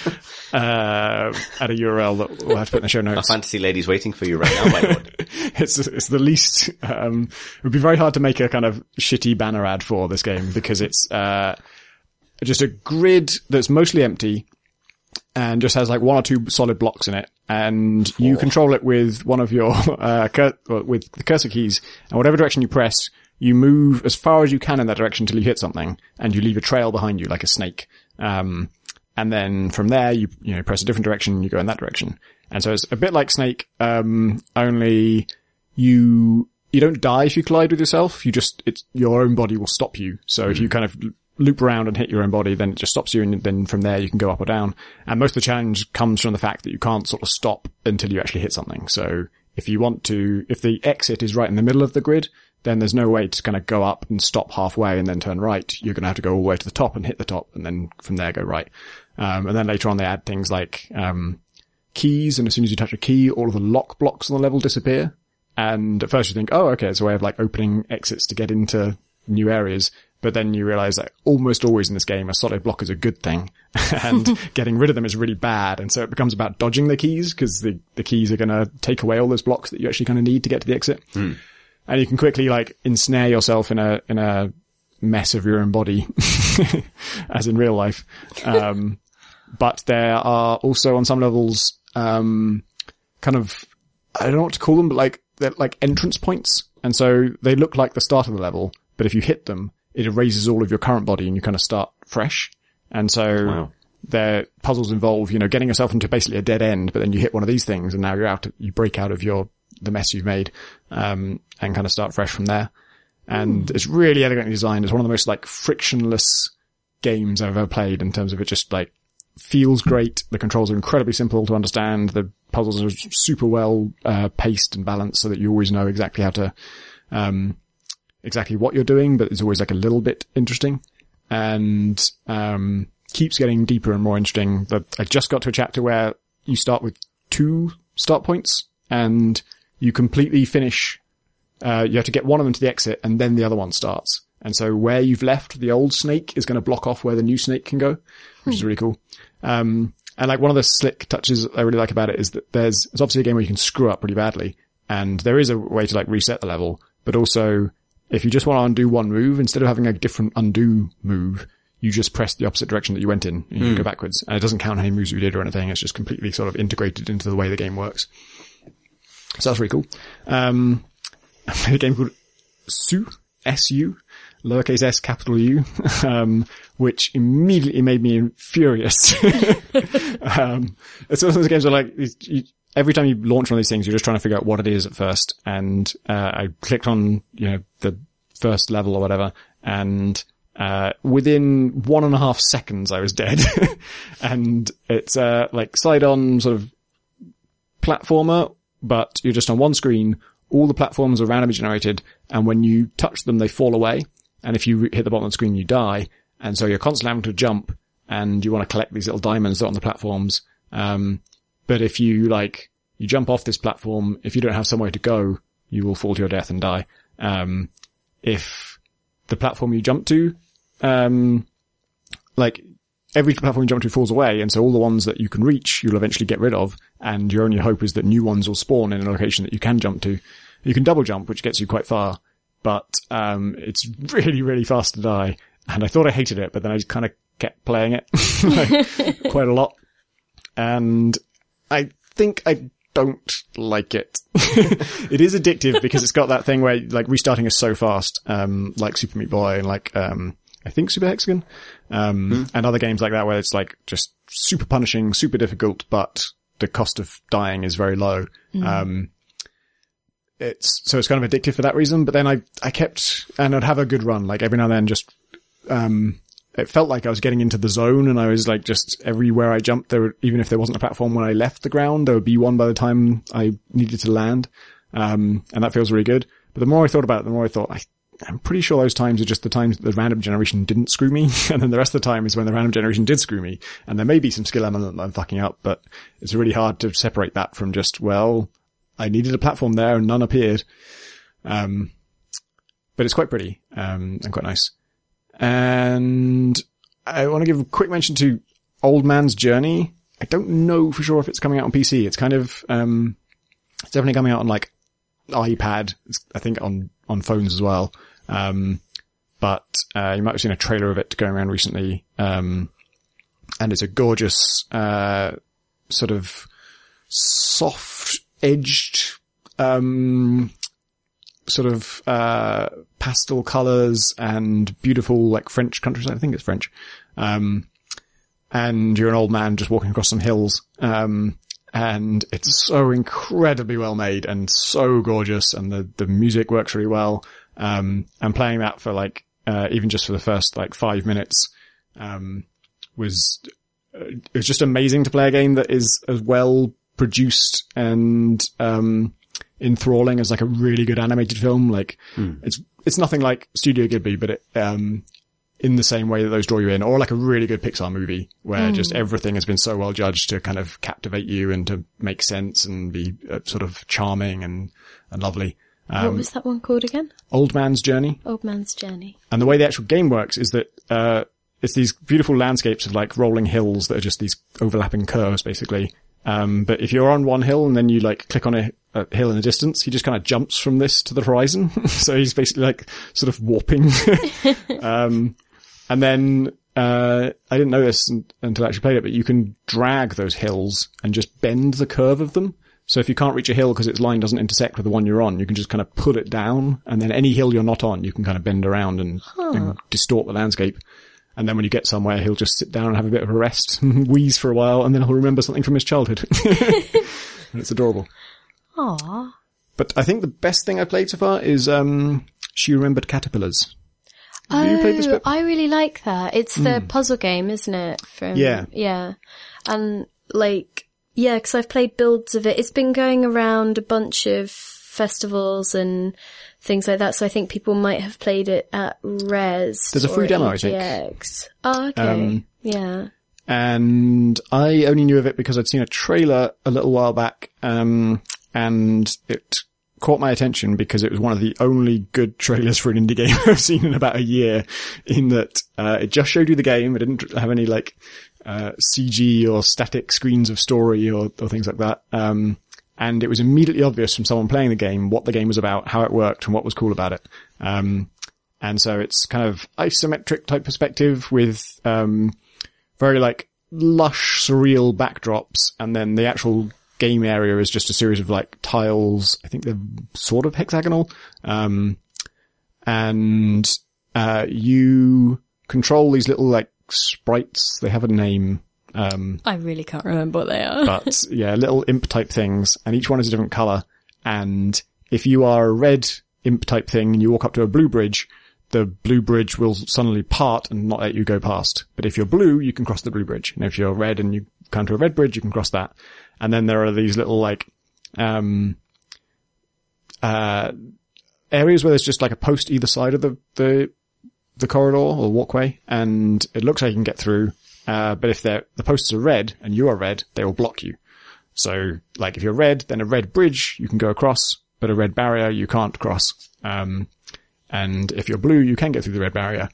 uh at a U R L that we'll have to put in the show A notes. fantasy lady's waiting for you right now, my lord. it's it's the least um it would be very hard to make a kind of shitty banner ad for this game because it's uh just a grid that's mostly empty and just has like one or two solid blocks in it, and you control it with one of your uh cur- with the cursor keys, and whatever direction you press, you move as far as you can in that direction until you hit something, and you leave a trail behind you like a snake. Um, and then from there, you you know press a different direction, you go in that direction. And so it's a bit like Snake, um, only you you don't die if you collide with yourself. You just it's your own body will stop you. So mm. if you kind of loop around and hit your own body, then it just stops you, and then from there you can go up or down. And most of the challenge comes from the fact that you can't sort of stop until you actually hit something. So if you want to, if the exit is right in the middle of the grid, then there's no way to kind of go up and stop halfway and then turn right. You're going to have to go all the way to the top and hit the top, and then from there go right. Um, and then later on they add things like, um, keys, and as soon as you touch a key, all of the lock blocks on the level disappear. And at first you think, oh, okay, it's a way of like opening exits to get into new areas. But then you realize that almost always in this game, a solid block is a good thing, and getting rid of them is really bad. And so it becomes about dodging the keys, because the, the keys are going to take away all those blocks that you actually kind of need to get to the exit. Mm. And you can quickly like ensnare yourself in a, in a mess of your own body, as in real life. Um, but there are also on some levels, um, kind of, I don't know what to call them, but like, they're like entrance points. And so they look like the start of the level, but if you hit them, it erases all of your current body and you kind of start fresh. And so wow. their puzzles involve, you know, getting yourself into basically a dead end, but then you hit one of these things and now you're out, you break out of your, the mess you've made, um, and kind of start fresh from there. And mm. it's really elegantly designed. It's one of the most like frictionless games I've ever played in terms of it just like feels great. The controls are incredibly simple to understand. The puzzles are super well, uh, paced and balanced so that you always know exactly how to, um, exactly what you're doing, but it's always like a little bit interesting, and um keeps getting deeper and more interesting. But I just got to a chapter where you start with two start points and you completely finish, uh you have to get one of them to the exit and then the other one starts. And so where you've left the old snake is going to block off where the new snake can go, which hmm. is really cool. Um and like one of the slick touches I really like about it is that there's, it's obviously a game where you can screw up really badly, and there is a way to like reset the level, but also if you just want to undo one move, instead of having a different undo move, you just press the opposite direction that you went in, and you mm. go backwards. And it doesn't count any moves you did or anything. It's just completely sort of integrated into the way the game works. So that's really cool. Um, I played a game called Su, S U, lowercase s, capital U, um, which immediately made me furious. um, it's one of those games where like, you, every time you launch one of these things, you're just trying to figure out what it is at first. And, uh, I clicked on, you know, the first level or whatever, and, uh, within one and a half seconds I was dead. And it's, uh, like side on sort of platformer, but you're just on one screen. All the platforms are randomly generated, and when you touch them, they fall away. And if you hit the bottom of the screen, you die. And so you're constantly having to jump, and you want to collect these little diamonds that are on the platforms. Um, but if you, like, you jump off this platform, if you don't have somewhere to go, you will fall to your death and die. Um, if the platform you jump to, um, like, every platform you jump to falls away, and so all the ones that you can reach, you'll eventually get rid of, and your only hope is that new ones will spawn in a location that you can jump to. You can double jump, which gets you quite far, but um it's really, really fast to die. And I thought I hated it, but then I just kind of kept playing it like, quite a lot. And I think I don't like it. It is addictive because it's got that thing where like restarting is so fast, um like Super Meat Boy and like um I think Super Hexagon, um mm. and other games like that where it's like just super punishing, super difficult, but the cost of dying is very low. Mm. Um It's, so it's kind of addictive for that reason, but then I, I kept, and I'd have a good run, like every now and then just, um, it felt like I was getting into the zone, and I was like just everywhere I jumped there, would, even if there wasn't a platform when I left the ground, there would be one by the time I needed to land. Um, and that feels really good. But the more I thought about it, the more I thought, I, I'm pretty sure those times are just the times that the random generation didn't screw me. And then the rest of the time is when the random generation did screw me. And there may be some skill element that I'm fucking up, but it's really hard to separate that from just, well, I needed a platform there and none appeared. Um, but it's quite pretty, um, and quite nice. And I want to give a quick mention to Old Man's Journey. I don't know for sure if it's coming out on P C. It's kind of, um, it's definitely coming out on like iPad. It's, I think on, on phones as well. Um, but, uh, you might have seen a trailer of it going around recently. Um, and it's a gorgeous, uh, sort of soft, edged, um, sort of, uh, pastel colors and beautiful, like, French countryside. I think it's French. Um, and you're an old man just walking across some hills. Um, and it's so incredibly well made and so gorgeous, and the, the music works really well. Um, and playing that for, like, uh, even just for the first, like, five minutes, um, was, it was just amazing to play a game that is as well produced and um enthralling as like a really good animated film. Like mm. it's it's nothing like Studio Ghibli, but it um in the same way that those draw you in, or like a really good Pixar movie where mm. just everything has been so well judged to kind of captivate you and to make sense and be uh, sort of charming and and lovely. Um, what was that one called again? Old Man's Journey. Old Man's Journey. And the way the actual game works is that uh it's these beautiful landscapes of like rolling hills that are just these overlapping curves basically. Um, but if you're on one hill and then you like click on a, a hill in the distance, he just kind of jumps from this to the horizon. So he's basically like sort of warping. um, and then, uh, I didn't know this until I actually played it, but you can drag those hills and just bend the curve of them. So if you can't reach a hill because its line doesn't intersect with the one you're on, you can just kind of pull it down, and then any hill you're not on, you can kind of bend around and, huh. and distort the landscape. And then when you get somewhere, he'll just sit down and have a bit of a rest, wheeze for a while, and then he'll remember something from his childhood. And it's adorable. Aww. But I think the best thing I've played so far is um She Remembered Caterpillars. Have oh, you played this bit? I really like that. It's the mm. puzzle game, isn't it? From, yeah. Yeah. And, like, yeah, because I've played builds of it. It's been going around a bunch of festivals and things like that, so I think people might have played it at Res. There's a free demo, E G X. I think. Oh, okay. Um, yeah. And I only knew of it because I'd seen a trailer a little while back, um, and it caught my attention because it was one of the only good trailers for an indie game I've seen in about a year, in that, uh, it just showed you the game. It didn't have any, like, uh, C G or static screens of story or, or things like that. Um, and it was immediately obvious from someone playing the game what the game was about, how it worked, and what was cool about it. Um, And so it's kind of isometric type perspective with, um, very like lush, surreal backdrops. And then the actual game area is just a series of like tiles. I think they're sort of hexagonal. Um, and, uh, you control these little like sprites. They have a name. Um, I really can't remember what they are. but yeah, little imp type things, and each one is a different color. And if you are a red imp type thing and you walk up to a blue bridge, the blue bridge will suddenly part and not let you go past. But if you're blue, you can cross the blue bridge. And if you're red and you come to a red bridge, you can cross that. And then there are these little like, um, uh, areas where there's just like a post either side of the, the, the corridor or walkway. And it looks like you can get through. Uh, but if they're, the posts are red and you are red, they will block you. So like if you're red, then a red bridge you can go across, but a red barrier you can't cross. Um, And if you're blue, you can get through the red barrier.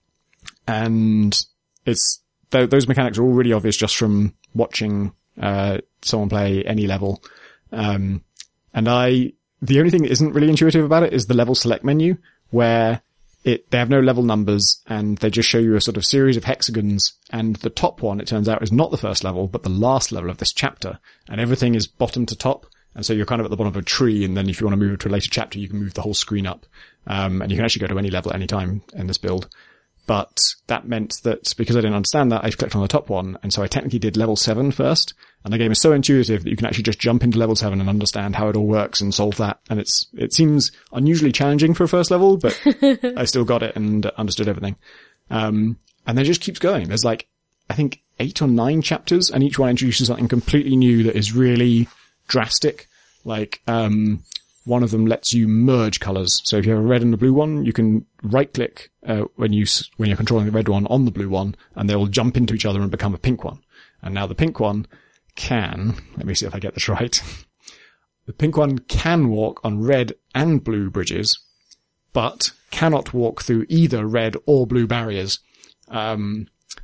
And it's, th- those mechanics are all really obvious just from watching, uh, someone play any level. Um, and I, the only thing that isn't really intuitive about it is the level select menu, where it, they have no level numbers and they just show you a sort of series of hexagons. And the top one, it turns out, is not the first level, but the last level of this chapter. And everything is bottom to top. And so you're kind of at the bottom of a tree, and then if you want to move to a later chapter, you can move the whole screen up. Um, and you can actually go to any level at any time in this build. But that meant that because I didn't understand that, I clicked on the top one, and so I technically did level seven first. And the game is so intuitive that you can actually just jump into level seven and understand how it all works and solve that. And it's, it seems unusually challenging for a first level, but I still got it and understood everything. Um, and then it just keeps going. There's like, I think eight or nine chapters, and each one introduces something completely new that is really drastic. Like, um, one of them lets you merge colors. So if you have a red and a blue one, you can right click, uh, when you, when you're controlling the red one on the blue one, and they will jump into each other and become a pink one. And now the pink one can, let me see if I get this right. The pink one can walk on red and blue bridges, but cannot walk through either red or blue barriers. Um,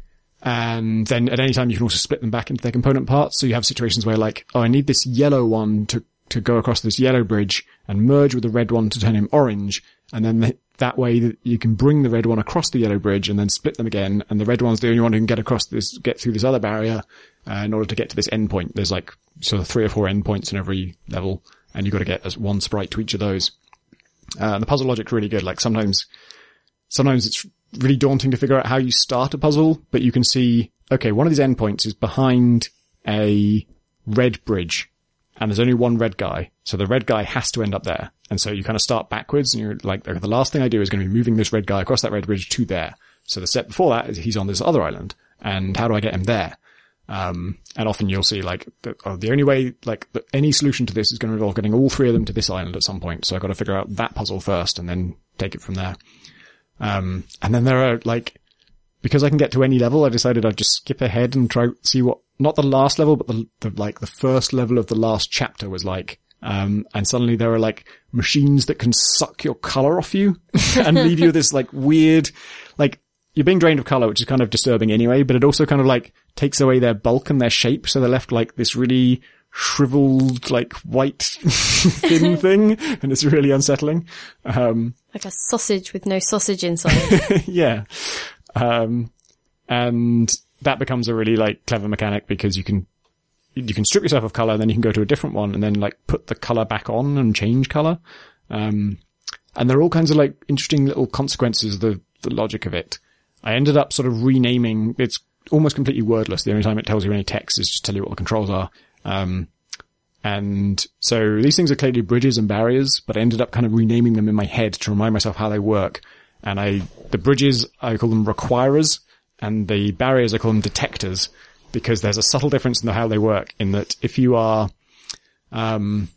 And then at any time you can also split them back into their component parts. So you have situations where like, oh, I need this yellow one to, to go across this yellow bridge and merge with the red one to turn him orange. And then th- that way that you can bring the red one across the yellow bridge and then split them again. And the red one's the only one who can get across this, get through this other barrier, uh, in order to get to this endpoint. There's like sort of three or four endpoints in every level, and you've got to get as one sprite to each of those. Uh, and the puzzle logic's really good. Like sometimes, sometimes it's really daunting to figure out how you start a puzzle, but you can see, okay, one of these endpoints is behind a red bridge, and there's only one red guy, so the red guy has to end up there. And so you kind of start backwards, and you're like, okay, the last thing I do is going to be moving this red guy across that red bridge to there. So the step before that is he's on this other island, and how do I get him there? Um, and often you'll see like, the, oh, the only way, like, the, any solution to this is going to involve getting all three of them to this island at some point, so I've got to figure out that puzzle first, and then take it from there. Um, and then there are like, because I can get to any level, I decided I'd just skip ahead and try, see what, not the last level, but the, the, like the first level of the last chapter was like. Um, and suddenly there are like machines that can suck your color off you and leave you this like weird, like you're being drained of color, which is kind of disturbing anyway, but it also kind of like takes away their bulk and their shape. So they're left like this really shriveled, like white thin thing, and it's really unsettling. Um, like a sausage with no sausage inside. yeah. Um, and that becomes a really like clever mechanic because you can, you can strip yourself of color, and then you can go to a different one and then like put the color back on and change color. Um, and there are all kinds of like interesting little consequences of the, the logic of it. I ended up sort of renaming, it's almost completely wordless. The only time it tells you any text is just tell you what the controls are. Um, and so these things are clearly bridges and barriers, but I ended up kind of renaming them in my head to remind myself how they work. And I, the bridges, I call them requirers, and the barriers, I call them detectors, because there's a subtle difference in the, how they work, in that if you are, um,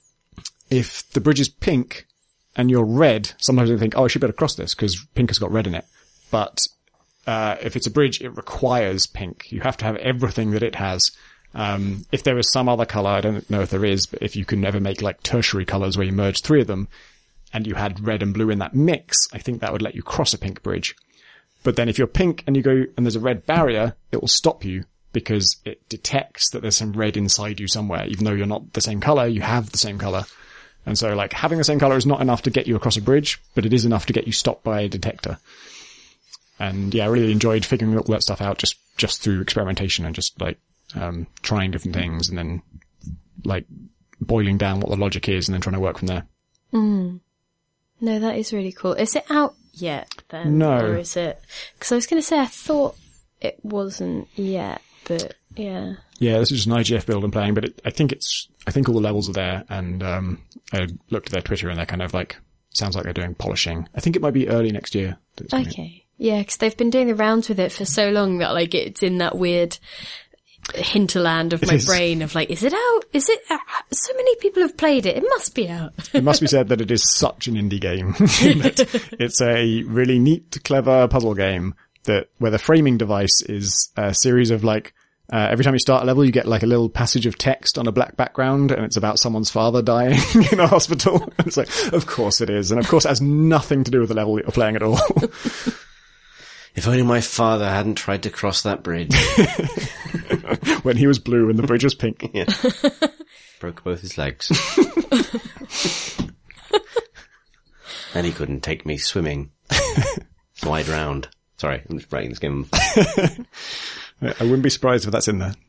if the bridge is pink and you're red, sometimes I think, oh, I should better cross this because pink has got red in it. But, uh, if it's a bridge, it requires pink. You have to have everything that it has. Um, if there is some other color, I don't know if there is, but if you can ever make like tertiary colors where you merge three of them and you had red and blue in that mix, I think that would let you cross a pink bridge. But then if you're pink and you go and there's a red barrier, it will stop you because it detects that there's some red inside you somewhere. Even though you're not the same color, you have the same color. And so like having the same color is not enough to get you across a bridge, but it is enough to get you stopped by a detector. And yeah, I really enjoyed figuring all that stuff out just, just through experimentation and just like, um, trying different things and then like boiling down what the logic is and then trying to work from there. Mm. No, that is really cool. Is it out yet then? No. Or is it? Because I was going to say I thought it wasn't yet, but yeah. Yeah, this is just an I G F build I'm playing, but it, I think it's, I think all the levels are there, and um, I looked at their Twitter and they're kind of like, sounds like they're doing polishing. I think it might be early next year. that it's coming. Okay. Yeah, because they've been doing the rounds with it for so long that like it's in that weird hinterland of my brain of like, is it out? Is it out? So many people have played it. It must be out. It must be said that it is such an indie game. It's a really neat, clever puzzle game that where the framing device is a series of like, Uh, every time you start a level, you get like a little passage of text on a black background, and it's about someone's father dying in a hospital. It's like, of course it is. And of course it has nothing to do with the level that you're playing at all. If only my father hadn't tried to cross that bridge. When he was blue and the bridge was pink. Yeah. Broke both his legs. And he couldn't take me swimming. So I drowned. Sorry, I'm just writing this game. I wouldn't be surprised if that's in there.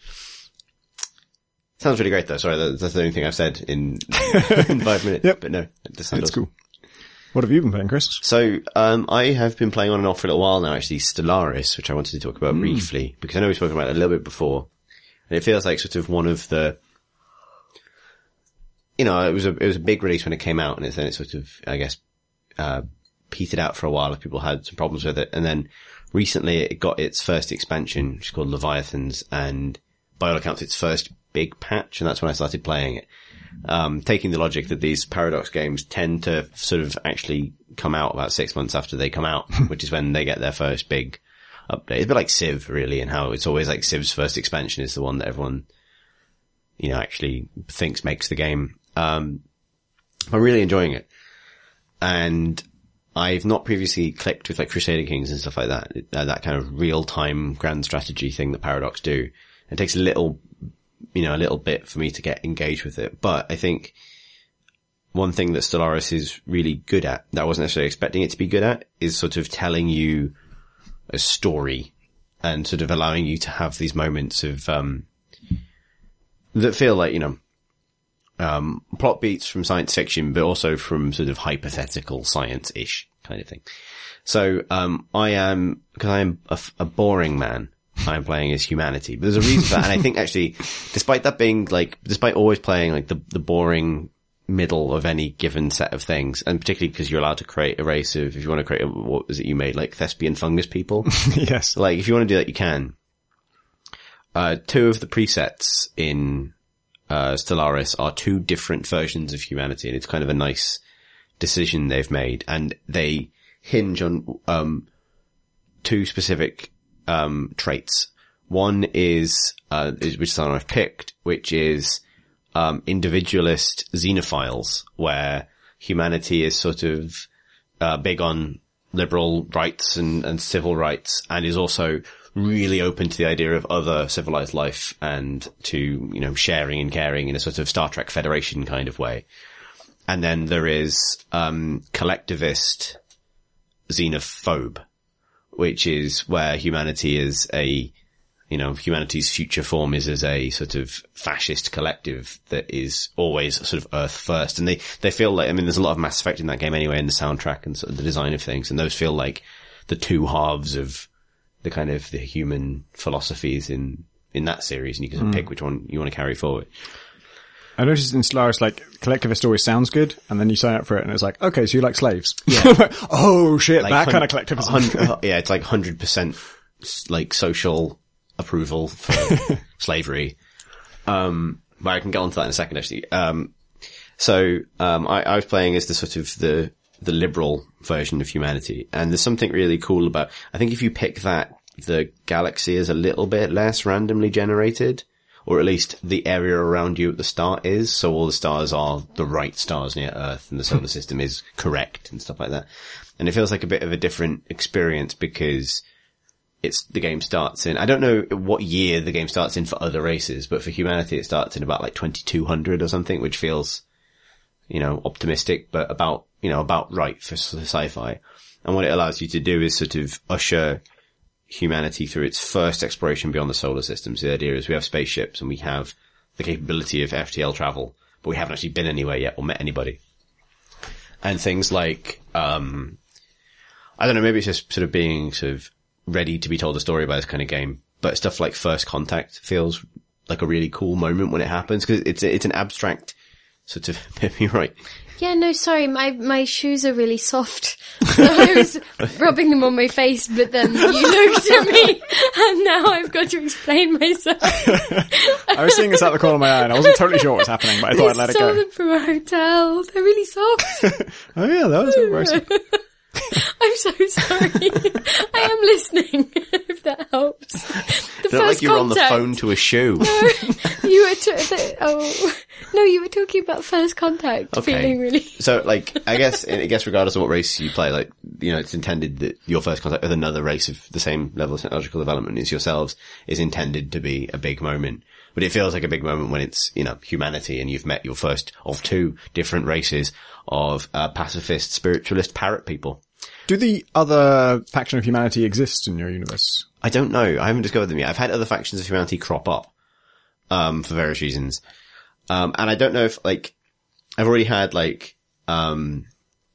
Sounds really great though. Sorry, that, that's the only thing I've said in, in five minutes. Yep. But no, this sounds It's awesome. cool. What have you been playing, Chris? So, um, I have been playing on and off for a little while now, actually, Stellaris, which I wanted to talk about mm. briefly, because I know we've spoken about it a little bit before. And it feels like sort of one of the, you know, it was a, it was a big release when it came out, and then it sort of, I guess, uh, petered out for a while if people had some problems with it. And then recently it got its first expansion, which is called Leviathans, and by all accounts its first big patch, and that's when I started playing it. Um, taking the logic that these Paradox games tend to sort of actually come out about six months after they come out, which is when they get their first big update. It's a bit like Civ, really, and how it's always like Civ's first expansion is the one that everyone, you know, actually thinks makes the game. Um, I'm really enjoying it. And I've not previously clicked with like Crusader Kings and stuff like that, uh, that kind of real-time grand strategy thing that Paradox do. It takes a little, you know, a little bit for me to get engaged with it. But I think one thing that Stellaris is really good at, that I wasn't necessarily expecting it to be good at, is sort of telling you a story and sort of allowing you to have these moments of, um, that feel like, you know, um, plot beats from science fiction, but also from sort of hypothetical science-ish kind of thing. So, um, I am, because I am a, a boring man, I'm playing as humanity, but there's a reason for that. And I think actually, despite that being like, despite always playing like the, the boring middle of any given set of things, and particularly because you're allowed to create a race of, if you want to create a, what was it you made, like thespian fungus people? Yes. Like, if you want to do that, you can. Uh, two of the presets in, uh, Stellaris are two different versions of humanity, and it's kind of a nice decision they've made, and they hinge on, um, two specific um, traits. One is, uh, is, which is the one I've picked, which is, um, individualist xenophiles, where humanity is sort of, uh, big on liberal rights and, and civil rights, and is also really open to the idea of other civilized life and to, you know, sharing and caring in a sort of Star Trek Federation kind of way. And then there is, um, collectivist xenophobe, which is where humanity is a, you know, humanity's future form is as a sort of fascist collective that is always sort of Earth first. And they, they feel like, I mean, there's a lot of Mass Effect in that game anyway, in the soundtrack and sort of the design of things. And those feel like the two halves of the kind of the human philosophies in, in that series. And you can sort of mm. pick which one you want to carry forward. I noticed in Stellaris, like, collectivist always sounds good, and then you sign up for it, and it's like, okay, so you like slaves. Yeah. Like, oh shit, like that hun- kind of collectivism. Hun- yeah, it's like one hundred percent, like, social approval for slavery. Um, but I can get onto that in a second, actually. Um, so, um, I, I was playing as the sort of the, the liberal version of humanity, and there's something really cool about, I think if you pick that, the galaxy is a little bit less randomly generated. Or at least the area around you at the start is, so all the stars are the right stars near Earth, and the solar system is correct and stuff like that. And it feels like a bit of a different experience because it's, the game starts in, I don't know what year the game starts in for other races, but for humanity it starts in about like twenty-two hundred or something, which feels you know, optimistic, but about, you know, about right for sci-fi. And what it allows you to do is sort of usher humanity through its first exploration beyond the solar system. So the idea is we have spaceships and we have the capability of F T L travel, but we haven't actually been anywhere yet or met anybody. And things like, um, I don't know, maybe it's just sort of being sort of ready to be told a story by this kind of game, but stuff like First Contact feels like a really cool moment when it happens, because it's, it's an abstract sort of, you're right. Yeah, no, sorry, my, my shoes are really soft. So I was rubbing them on my face, but then you looked at me, and now I've got to explain myself. I was seeing this out the corner of my eye, and I wasn't totally sure what was happening, but I thought I'd let it saw go. them from a hotel. They're really soft. Oh yeah, that was embarrassing. I'm so sorry. I am listening, if that helps. The It's not like you were on the contact. phone to a shoe. You were t- oh no, you were talking about First Contact. Okay. Feeling really. So, like, I guess, I guess regardless of what race you play, like, you know, it's intended that your first contact with another race of the same level of technological development as yourselves is intended to be a big moment. But it feels like a big moment when it's, you know, humanity and you've met your first of two different races of uh, pacifist, spiritualist parrot people. Do the other faction of humanity exist in your universe? I don't know. I haven't discovered them yet. I've had other factions of humanity crop up, um, for various reasons. Um, and I don't know if, like, I've already had, like, um,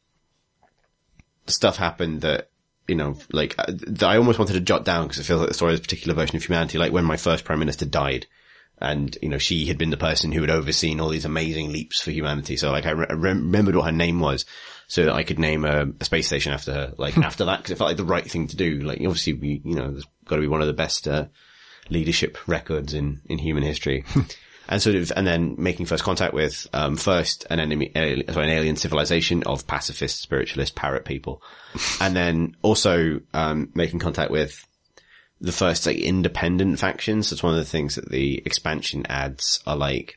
stuff happen that, you know, like, uh, that I almost wanted to jot down because it feels like the story of a particular version of humanity, like when my first prime minister died. And, you know, she had been the person who had overseen all these amazing leaps for humanity. So, like, I, re- I remembered what her name was so that I could name a, a space station after her, like, after that, because it felt like the right thing to do. Like, obviously, we, you know, there's got to be one of the best, uh, leadership records in, in human history. And sort of, and then making first contact with, um, first an enemy, alien, sorry, an alien civilization of pacifist, spiritualist, parrot people. And then also, um, making contact with the first, like, independent factions. That's one of the things that the expansion adds are, like,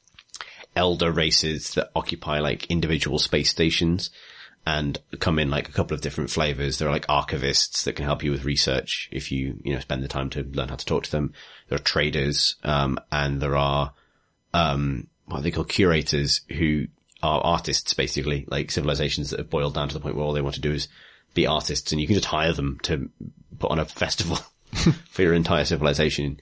elder races that occupy, like, individual space stations and come in, like, a couple of different flavors. There are, like, archivists that can help you with research if you, you know, spend the time to learn how to talk to them. There are traders, um, and there are, um, what are they called? Curators, who are artists, basically, like civilizations that have boiled down to the point where all they want to do is be artists, and you can just hire them to put on a festival for your entire civilization.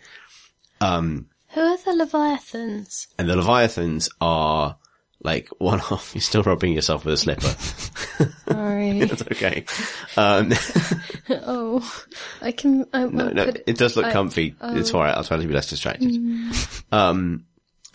Um, Who are the Leviathans? and the Leviathans are, like, one of, you're still rubbing yourself with a slipper. Sorry. That's okay. Um, Oh, I can. I no, won't no, put it does look I- comfy. oh. It's alright. I'll try to be less distracted. Um,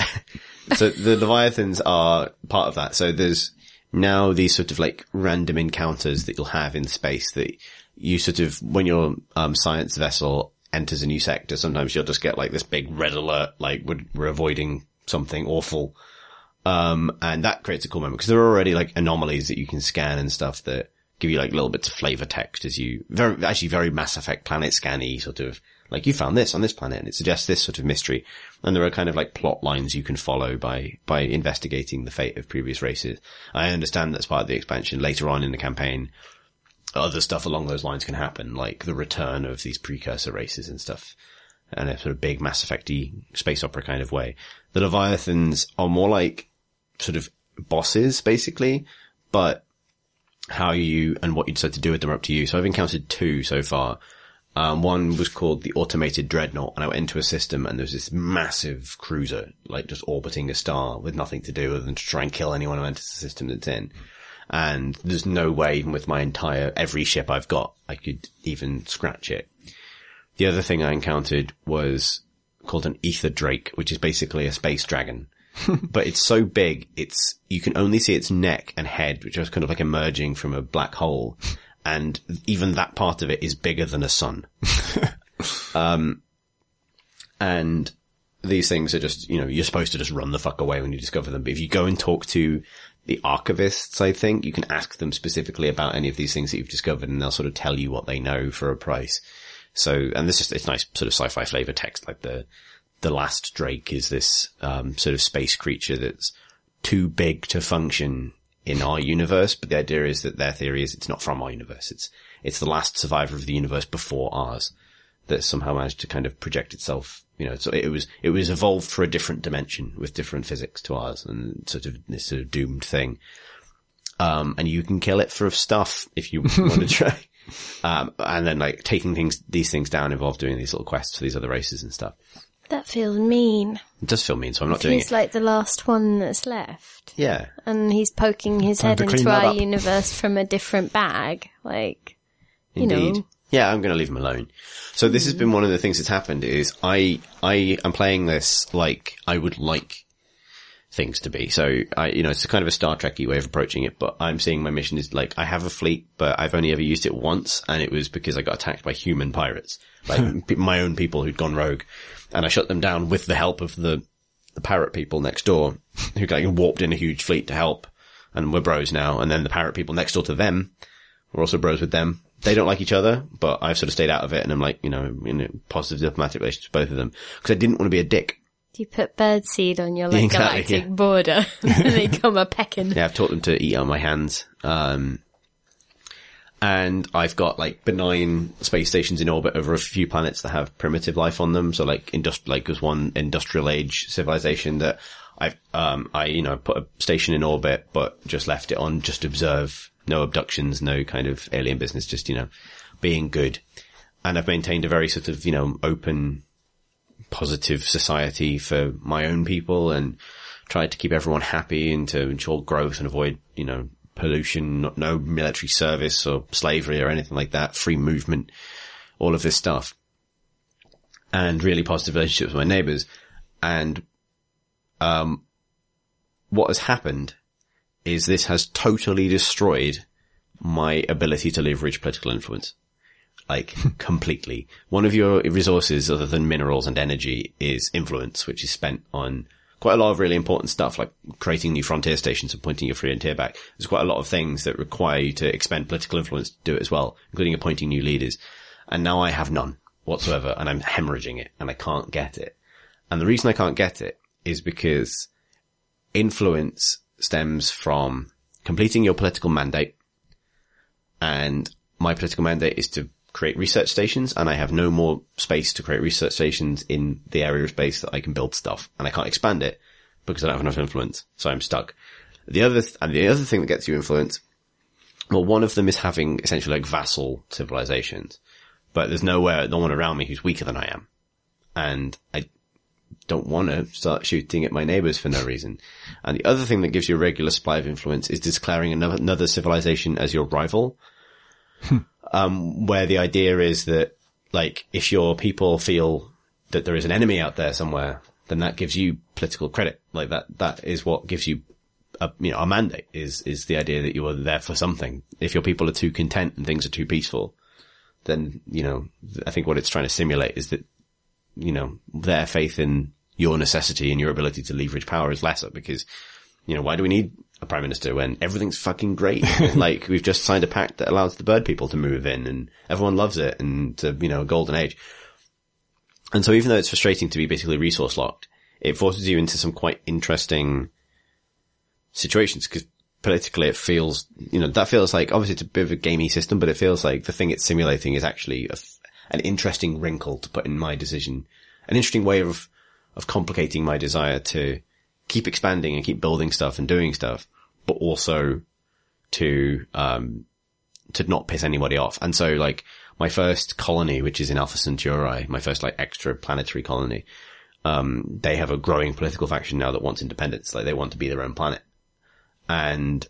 so the Leviathans are part of that. So there's now these sort of, like, random encounters that you'll have in space that you sort of, when your, um, science vessel enters a new sector, sometimes you'll just get, like, this big red alert, like, we're, we're avoiding something awful. Um, and that creates a cool moment because there are already, like, anomalies that you can scan and stuff that give you, like, little bits of flavor text as you, very, actually very Mass Effect planet scanny sort of, like, you found this on this planet and it suggests this sort of mystery. And there are kind of, like, plot lines you can follow by, by investigating the fate of previous races. I understand that's part of the expansion. Later on in the campaign, other stuff along those lines can happen, like the return of these precursor races and stuff. And a sort of big Mass Effect-y space opera kind of way. The Leviathans are more like sort of bosses, basically, but how you and what you decide to do with them are up to you. So I've encountered two so far. Um, one was called the Automated Dreadnought, and I went into a system and there was this massive cruiser, like, just orbiting a star with nothing to do other than to try and kill anyone who enters the system that's in. And there's no way, even with my entire, every ship I've got, I could even scratch it. The other thing I encountered was called an Ether Drake, which is basically a space dragon. But it's so big, it's, you can only see its neck and head, which are kind of like emerging from a black hole. And even that part of it is bigger than a sun. um, and these things are just, you know, you're supposed to just run the fuck away when you discover them. But if you go and talk to the archivists, I think, you can ask them specifically about any of these things that you've discovered and they'll sort of tell you what they know for a price. So, and this is, it's nice sort of sci-fi flavor text, like the, the last Drake is this, um, sort of space creature that's too big to function in our universe, but the idea is that their theory is it's not from our universe. It's, it's the last survivor of the universe before ours. that somehow managed to kind of project itself, you know, so it was, it was evolved for a different dimension with different physics to ours and sort of this sort of doomed thing. Um, and you can kill it for stuff if you want to try. Um, and then like taking things, these things down involved doing these little quests for these other races and stuff. That feels mean. It does feel mean, so I'm not doing it. He's like the last one that's left. Yeah. And he's poking his Time head to clean into that our up. universe from a different bag. Like, you Indeed. know. Yeah, I'm going to leave him alone. So this has been one of the things that's happened is I, I am playing this like I would like things to be. So I, you know, it's a kind of a Star Trek-y way of approaching it, but I'm seeing my mission is like I have a fleet, but I've only ever used it once, and it was because I got attacked by human pirates, like pe- my own people who'd gone rogue, and I shut them down with the help of the, the parrot people next door who like warped in a huge fleet to help, and we're bros now. And then the parrot people next door to them, we're also bros with them. They don't like each other, but I've sort of stayed out of it, and I'm like, you know, in a positive diplomatic relations with both of them, because I didn't want to be a dick. You put birdseed on your like Exactly, galactic yeah. border and they come a pecking. Yeah, I've taught them to eat on my hands. Um, and I've got like benign space stations in orbit over a few planets that have primitive life on them. So like industri- like there's one industrial age civilization that I've, um, I, you know, put a station in orbit, but just left it on, just observe, no abductions, no kind of alien business, just, you know, being good. And I've maintained a very sort of, you know, open, positive society for my own people and tried to keep everyone happy and to ensure growth and avoid, you know, pollution, not, no military service or slavery or anything like that, free movement, all of this stuff. And really positive relationships with my neighbors. And, um, what has happened is this has totally destroyed my ability to leverage political influence. Like, completely. One of your resources other than minerals and energy is influence, which is spent on quite a lot of really important stuff, like creating new frontier stations and pointing your frontier back. There's quite a lot of things that require you to expend political influence to do it as well, including appointing new leaders. And now I have none whatsoever, and I'm hemorrhaging it, and I can't get it. And the reason I can't get it is because influence stems from completing your political mandate, and my political mandate is to create research stations, and I have no more space to create research stations in the area of space that I can build stuff, and I can't expand it because I don't have enough influence, so I'm stuck. The other, th- and the other thing that gets you influence, well, one of them is having essentially like vassal civilizations, but there's nowhere, no one around me who's weaker than I am, and I don't want to start shooting at my neighbors for no reason. And the other thing that gives you a regular supply of influence is declaring another, another civilization as your rival. Um, where the idea is that, like, if your people feel that there is an enemy out there somewhere, then that gives you political credit. Like that, that is what gives you a, you know, a mandate is, is the idea that you are there for something. If your people are too content and things are too peaceful, then, you know, I think what it's trying to simulate is that, you know, their faith in your necessity and your ability to leverage power is lesser because, you know, why do we need a prime minister when everything's fucking great? Like, we've just signed a pact that allows the bird people to move in and everyone loves it and, to, you know, a golden age. And so even though it's frustrating to be basically resource locked, it forces you into some quite interesting situations because politically it feels, you know, that feels like, obviously it's a bit of a gamey system, but it feels like the thing it's simulating is actually a, an interesting wrinkle to put in my decision, an interesting way of, of complicating my desire to keep expanding and keep building stuff and doing stuff, but also to, um, to not piss anybody off. And so like my first colony, which is in Alpha Centauri, my first like extra planetary colony, um, they have a growing political faction now that wants independence. Like they want to be their own planet. And,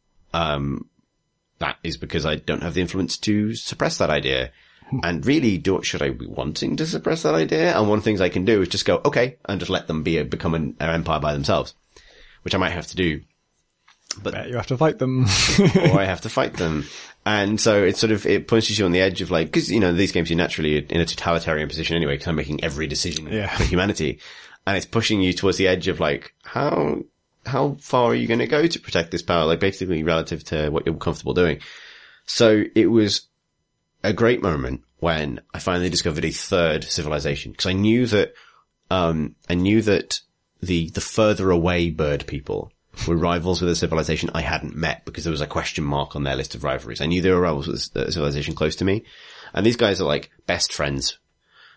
um, that is because I don't have the influence to suppress that idea. And really, do should I be wanting to suppress that idea? And one of the things I can do is just go, okay, and just let them be a, become an, an empire by themselves, which I might have to do. But Bet you have to fight them. or I have to fight them. And so it sort of, it pushes you on the edge of like, cause, you know, these games you're naturally in a totalitarian position anyway, cause I'm making every decision Yeah. for humanity. And it's pushing you towards the edge of like, how, how far are you going to go to protect this power? Like basically relative to what you're comfortable doing. So it was a great moment when I finally discovered a third civilization, because I knew that, um, I knew that the, the further away bird people were rivals with a civilization I hadn't met because there was a question mark on their list of rivalries. I knew they were rivals with a civilization close to me. And these guys are like best friends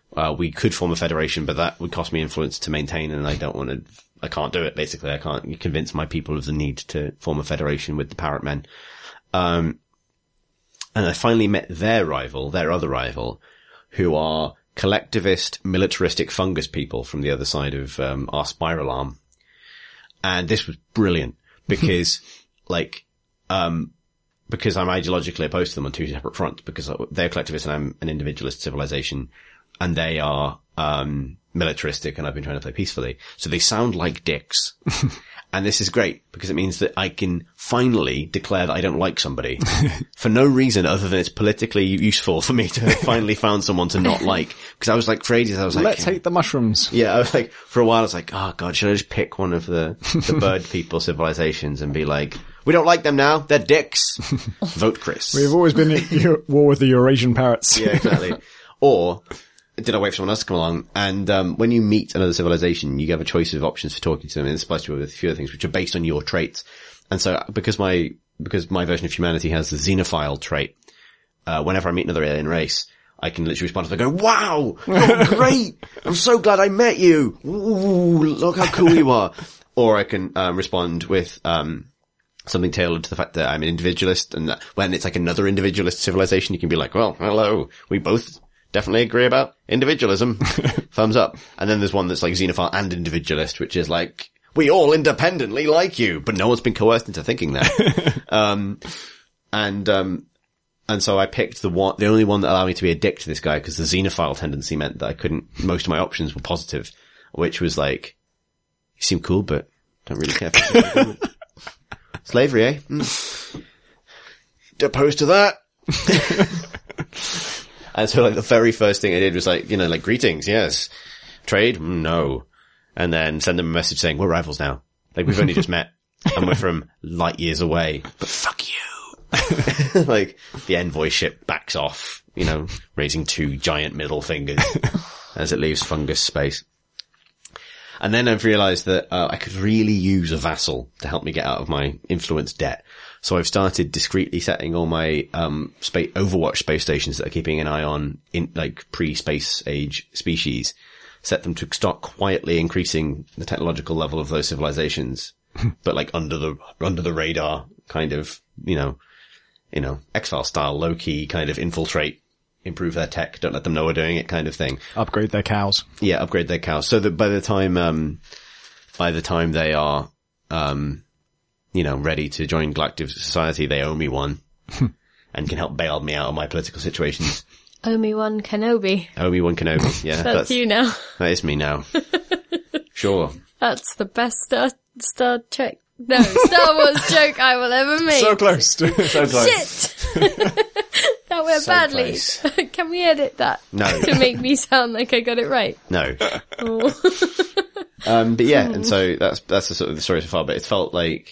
uh, we could form a federation, but that would cost me influence to maintain, and I don't want to, I can't do it, basically. I can't convince my people of the need to form a federation with the Parrot Men. Um, and I finally met their rival, their other rival, who are collectivist, militaristic fungus people from the other side of um, our spiral arm. And this was brilliant because, like, um, because I'm ideologically opposed to them on two separate fronts, because they're collectivist and I'm an individualist civilization, and they are um militaristic, and I've been trying to play peacefully. So they sound like dicks. And this is great because it means that I can finally declare that I don't like somebody for no reason other than it's politically useful for me to have finally found someone to not like. Because I was like, for ages, I was like, let's hate the mushrooms. Yeah, I was like, for a while, I was like, oh god, should I just pick one of the, the bird people civilizations and be like, we don't like them now, they're dicks. Vote Chris. We've always been at war with the Eurasian parrots. Yeah, exactly. Or did I wait for someone else to come along? And um when you meet another civilization, you have a choice of options for talking to them, and it's supposed to be with a few other things which are based on your traits. And so because my because my version of humanity has the xenophile trait, uh whenever I meet another alien race, I can literally respond to them and go, wow, you're great! I'm so glad I met you! Ooh, look how cool you are! Or I can um respond with um something tailored to the fact that I'm an individualist, and that when it's like another individualist civilization, you can be like, well, hello, we both definitely agree about individualism. Thumbs up. And then there's one that's like xenophile and individualist, which is like, we all independently like you, but no one's been coerced into thinking that. um, and, um, and so I picked the one, the only one that allowed me to be a dick to this guy, because the xenophile tendency meant that I couldn't, most of my options were positive, which was like, you seem cool, but don't really care for slavery, eh? Mm. Opposed to that. And so like the very first thing I did was like, you know, like, greetings, yes. Trade? Mm, no. And then send them a message saying, we're rivals now. Like, we've only just met and we're from light years away, but fuck you. Like, the envoy ship backs off, you know, raising two giant middle fingers as it leaves fungus space. And then I've realized that uh, I could really use a vassal to help me get out of my influence debt. So I've started discreetly setting all my um space Overwatch space stations that are keeping an eye on in like pre-space age species, set them to start quietly increasing the technological level of those civilizations, but like under the under the radar, kind of, you know, you know, X-File style, low key kind of infiltrate, improve their tech, don't let them know we're doing it kind of thing. Upgrade their cows. Yeah, upgrade their cows. So that by the time, um, by the time they are, um, you know, ready to join Galactic Society, they owe me one and can help bail me out of my political situations. Obi-Wan Kenobi. Owe me one Kenobi. Yeah. that's, that's you now. That is me now. Sure. That's the best Star, Star Trek, no, Star Wars joke I will ever make. So close. So close. Shit! That went So badly. Can we edit that? No. To make me sound like I got it right. No. Oh. um, but yeah, and so that's, that's the sort of the story so far, but it felt like,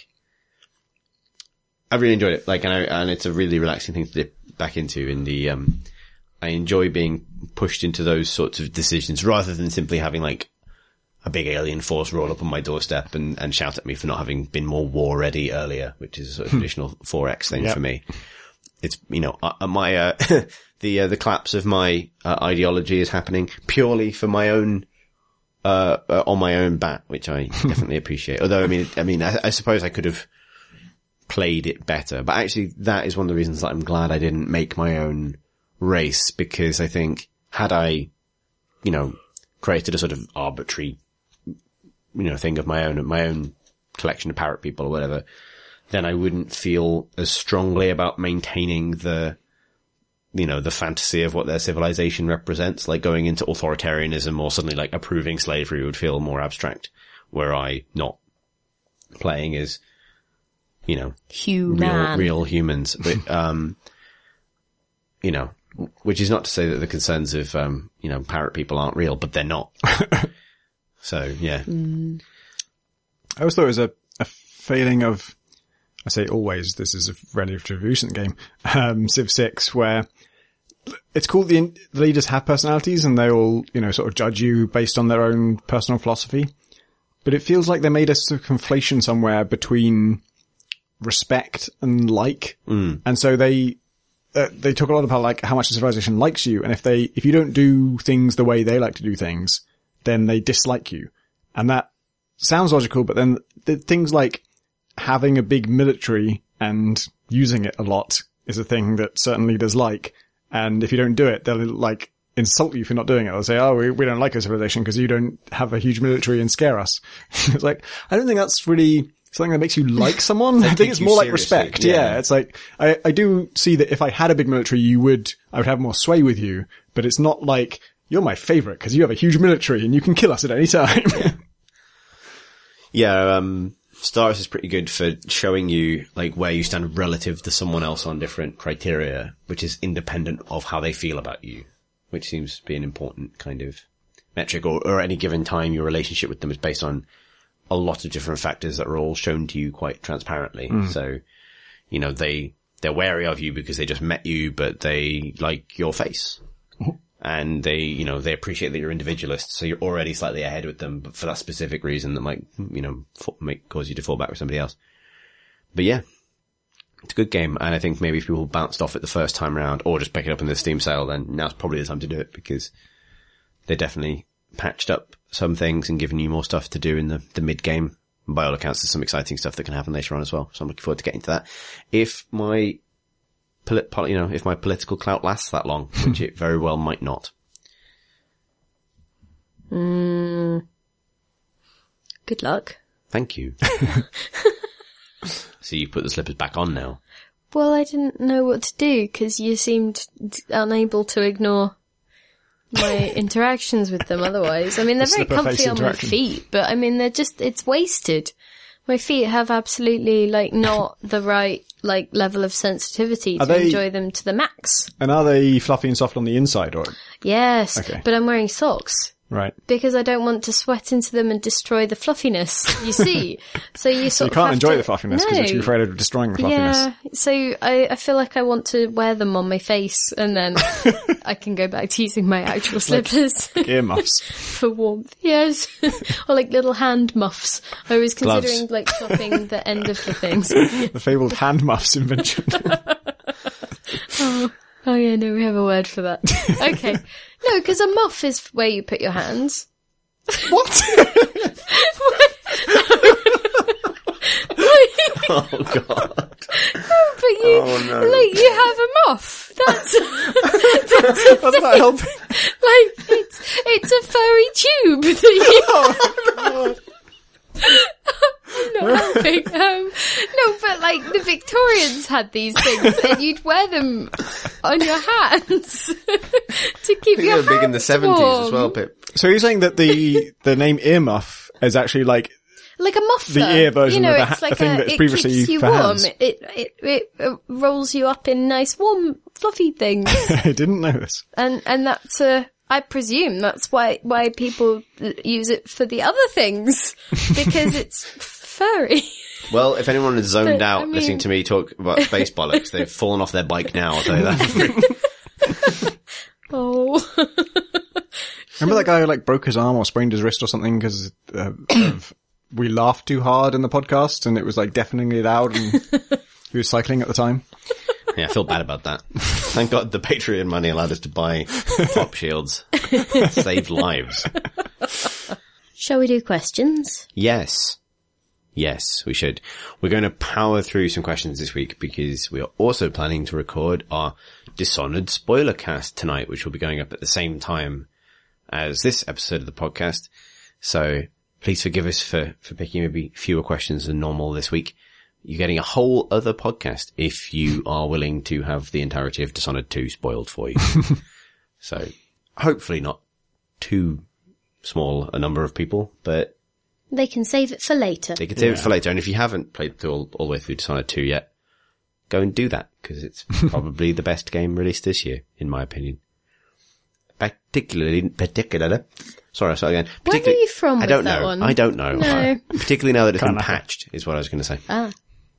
I really enjoyed it. Like, and, I, and it's a really relaxing thing to dip back into in the, um, I enjoy being pushed into those sorts of decisions rather than simply having like a big alien force roll up on my doorstep and, and shout at me for not having been more war ready earlier, which is a sort of traditional four X thing yep. for me. It's, you know, uh, my, uh, the, uh, the collapse of my uh, ideology is happening purely for my own, uh, uh on my own bat, which I definitely appreciate. Although, I mean, I mean, I, I suppose I could have played it better, but actually that is one of the reasons that I'm glad I didn't make my own race, because I think had I, you know, created a sort of arbitrary, you know, thing of my own, my own collection of parrot people or whatever, then I wouldn't feel as strongly about maintaining the, you know, the fantasy of what their civilization represents. Like going into authoritarianism or suddenly like approving slavery would feel more abstract, were I not playing as, you know, Human. real, real humans. But, um, you know, which is not to say that the concerns of, um, you know, parrot people aren't real, but they're not. So, yeah. Mm. I always thought it was a, a failing of, I say always, this is a relatively recent game, um, Civ six, where it's cool the, the leaders have personalities and they all, you know, sort of judge you based on their own personal philosophy. But it feels like they made a sort of conflation somewhere between respect and like. Mm. And so they, uh, they talk a lot about like how much the civilization likes you, and if they, if you don't do things the way they like to do things, then they dislike you. And that sounds logical, but then the things like having a big military and using it a lot is a thing that certain leaders like. And if you don't do it, they'll like insult you for not doing it. They'll say, oh, we, we don't like a civilization because you don't have a huge military and scare us. It's like, I don't think that's really something that makes you like someone. I think it's more like respect. Yeah. yeah. It's like, I, I do see that if I had a big military, you would, I would have more sway with you, but it's not like you're my favorite because you have a huge military and you can kill us at any time. Yeah. yeah um, Stellaris is pretty good for showing you like where you stand relative to someone else on different criteria, which is independent of how they feel about you, which seems to be an important kind of metric. Or, or at any given time, your relationship with them is based on a lot of different factors that are all shown to you quite transparently. Mm. So, you know, they, they're wary of you because they just met you, but they like your face. Mm. And they, you know, they appreciate that you're individualist, so you're already slightly ahead with them, but for that specific reason that might, you know, make, cause you to fall back with somebody else. But yeah, it's a good game, and I think maybe if people bounced off it the first time round, or just pick it up in the Steam sale, then now's probably the time to do it, because they definitely patched up some things and given you more stuff to do in the, the mid-game. And by all accounts, there's some exciting stuff that can happen later on as well, so I'm looking forward to getting to that. If my Polit- you know, if my political clout lasts that long, which it very well might not. Mm. Good luck. Thank you. So you put the slippers back on now. Well, I didn't know what to do because you seemed unable to ignore my interactions with them otherwise. I mean, they're The very comfy on my feet, but I mean, they're just, it's wasted. My feet have absolutely, like, not the right, like, level of sensitivity to they, enjoy them to the max. And are they fluffy and soft on the inside, or? Yes, okay. But I'm wearing socks. Right. Because I don't want to sweat into them and destroy the fluffiness, you see. So you sort so you of can't have enjoy to, the fluffiness because no. you're too afraid of destroying the fluffiness. Yeah, so I, I feel like I want to wear them on my face and then I can go back to using my actual slippers. Like earmuffs. For warmth, yes. Or like little hand muffs. I was considering Gloves. like chopping the end of the things. The fabled hand muffs invention. oh. oh yeah, no, we have a word for that. Okay. No, because a muff is where you put your hands. What? Oh god. No, but you, oh, no. like, you have a muff. That's, that's, That's not helping. like, it's, it's a furry tube that you Oh, God. I'm not helping. Um, no, but like the Victorians had these things, and you'd wear them on your hands to keep I think your they were big in the hands seventies warm. as well, Pip. So you're saying that the, the name earmuff is actually like, Like a muffler. The ear version you know, of the it's ha- like the thing a, that's it previously keeps used you for warm. hands. It, it, it, it rolls you up in nice, warm, fluffy things. I didn't know this. and, and that's uh I presume that's why, why people use it for the other things. Because it's furry. Well, if anyone is zoned But, out I mean- listening to me talk about space bollocks, they've fallen off their bike now, I'll tell you that. Oh. Remember that guy who like broke his arm or sprained his wrist or something because uh, of we laughed too hard in the podcast and it was like deafeningly loud and he was cycling at the time? Yeah, I feel bad about that. Thank God the Patreon money allowed us to buy pop shields. Saved lives. Shall we do questions? Yes. Yes, we should. We're going to power through some questions this week because we are also planning to record our Dishonored spoiler cast tonight, which will be going up at the same time as this episode of the podcast. So please forgive us for, for picking maybe fewer questions than normal this week. You're getting a whole other podcast if you are willing to have the entirety of Dishonored two spoiled for you. So hopefully not too small a number of people, but They can save it for later. they can save Yeah. it for later. And if you haven't played through all, all the way through Dishonored two yet, go and do that because it's probably the best game released this year, in my opinion. Particularly, particularly, sorry, I'll start again. Where are Particularly- you from I don't with that know. one? I don't know. No. I- particularly now that it's been Can't happen. patched, is what I was going to say. Ah.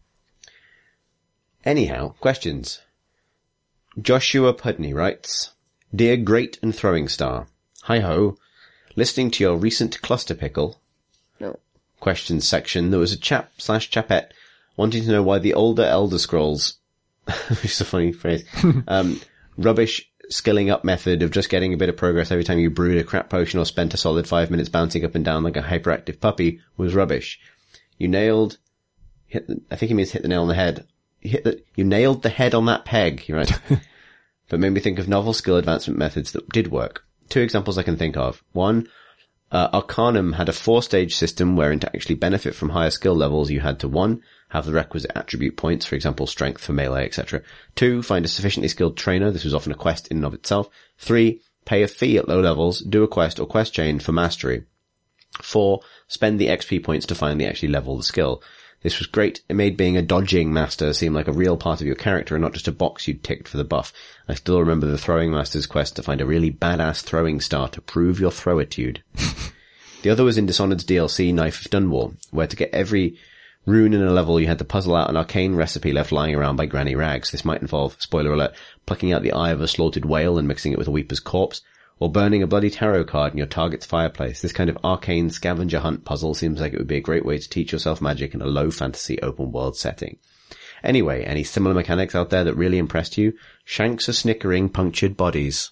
Anyhow, questions. Joshua Pudney writes, Dear Great and Throwing Star, hi-ho, listening to your recent cluster pickle No. questions section, there was a chap slash chapette wanting to know why the older Elder Scrolls which is a funny phrase. um, rubbish skilling up method of just getting a bit of progress every time you brewed a crap potion or spent a solid five minutes bouncing up and down like a hyperactive puppy was rubbish. You nailed, hit the, I think he means hit the nail on the head. You hit the, you nailed the head on that peg, you're right. But made me think of novel skill advancement methods that did work. Two examples I can think of. One, uh, Arcanum had a four-stage system wherein to actually benefit from higher skill levels you had to, one, have the requisite attribute points, for example, strength for melee, et cetera. Two, find a sufficiently skilled trainer. This was often a quest in and of itself. Three, pay a fee at low levels, do a quest or quest chain for mastery. Four, spend the X P points to finally actually level the skill. This was great. It made being a dodging master seem like a real part of your character and not just a box you'd ticked for the buff. I still remember the throwing master's quest to find a really badass throwing star to prove your throw-itude. The other was in Dishonored's D L C Knife of Dunwall, where to get every rune in a level you had to puzzle out an arcane recipe left lying around by Granny Rags. This might involve, spoiler alert, plucking out the eye of a slaughtered whale and mixing it with a weeper's corpse, or burning a bloody tarot card in your target's fireplace. This kind of arcane scavenger hunt puzzle seems like it would be a great way to teach yourself magic in a low fantasy open world setting. Anyway, any similar mechanics out there that really impressed you? Shanks are snickering punctured bodies.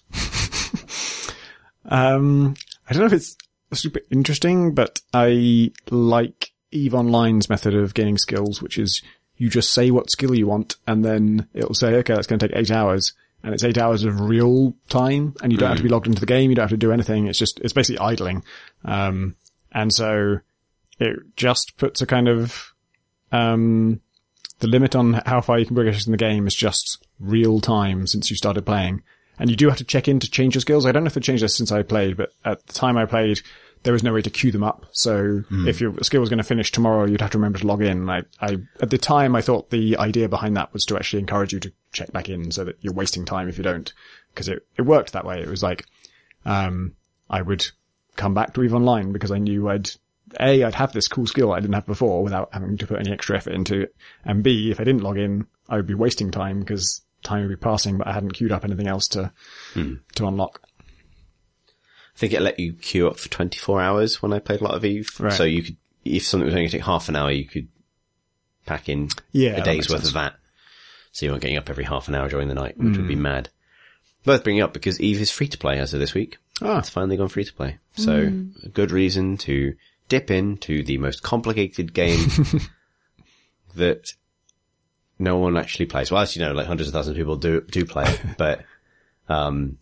um, I don't know if it's super interesting, but I like EVE Online's method of gaining skills, which is you just say what skill you want and then it'll say, okay, that's going to take eight hours. And it's eight hours of real time, and you don't mm. have to be logged into the game, you don't have to do anything, it's just, it's basically idling. Um, and so it just puts a kind of, um, the limit on how far you can progress in the game is just real time since you started playing. And you do have to check in to change your skills. I don't know if they changed this since I played, but at the time I played, there was no way to queue them up. So mm. if your skill was going to finish tomorrow, you'd have to remember to log in. I, I, at the time, I thought the idea behind that was to actually encourage you to check back in so that you're wasting time if you don't. Because it, it worked that way. It was like, um, I would come back to EVE Online because I knew I'd, A, I'd have this cool skill I didn't have before without having to put any extra effort into it. And B, if I didn't log in, I would be wasting time because time would be passing, but I hadn't queued up anything else to, mm. to unlock. I think it let you queue up for twenty-four hours when I played a lot of EVE. Right. So you could, if something was only going to take half an hour, you could pack in yeah, a day's worth sense. of that. So you weren't getting up every half an hour during the night, which mm. would be mad. Worth bringing up because EVE is free to play as of this week. Ah. It's finally gone free to play. So mm. a good reason to dip into the most complicated game that no one actually plays. Well, as you know, like hundreds of thousands of people do, do play it, but, um,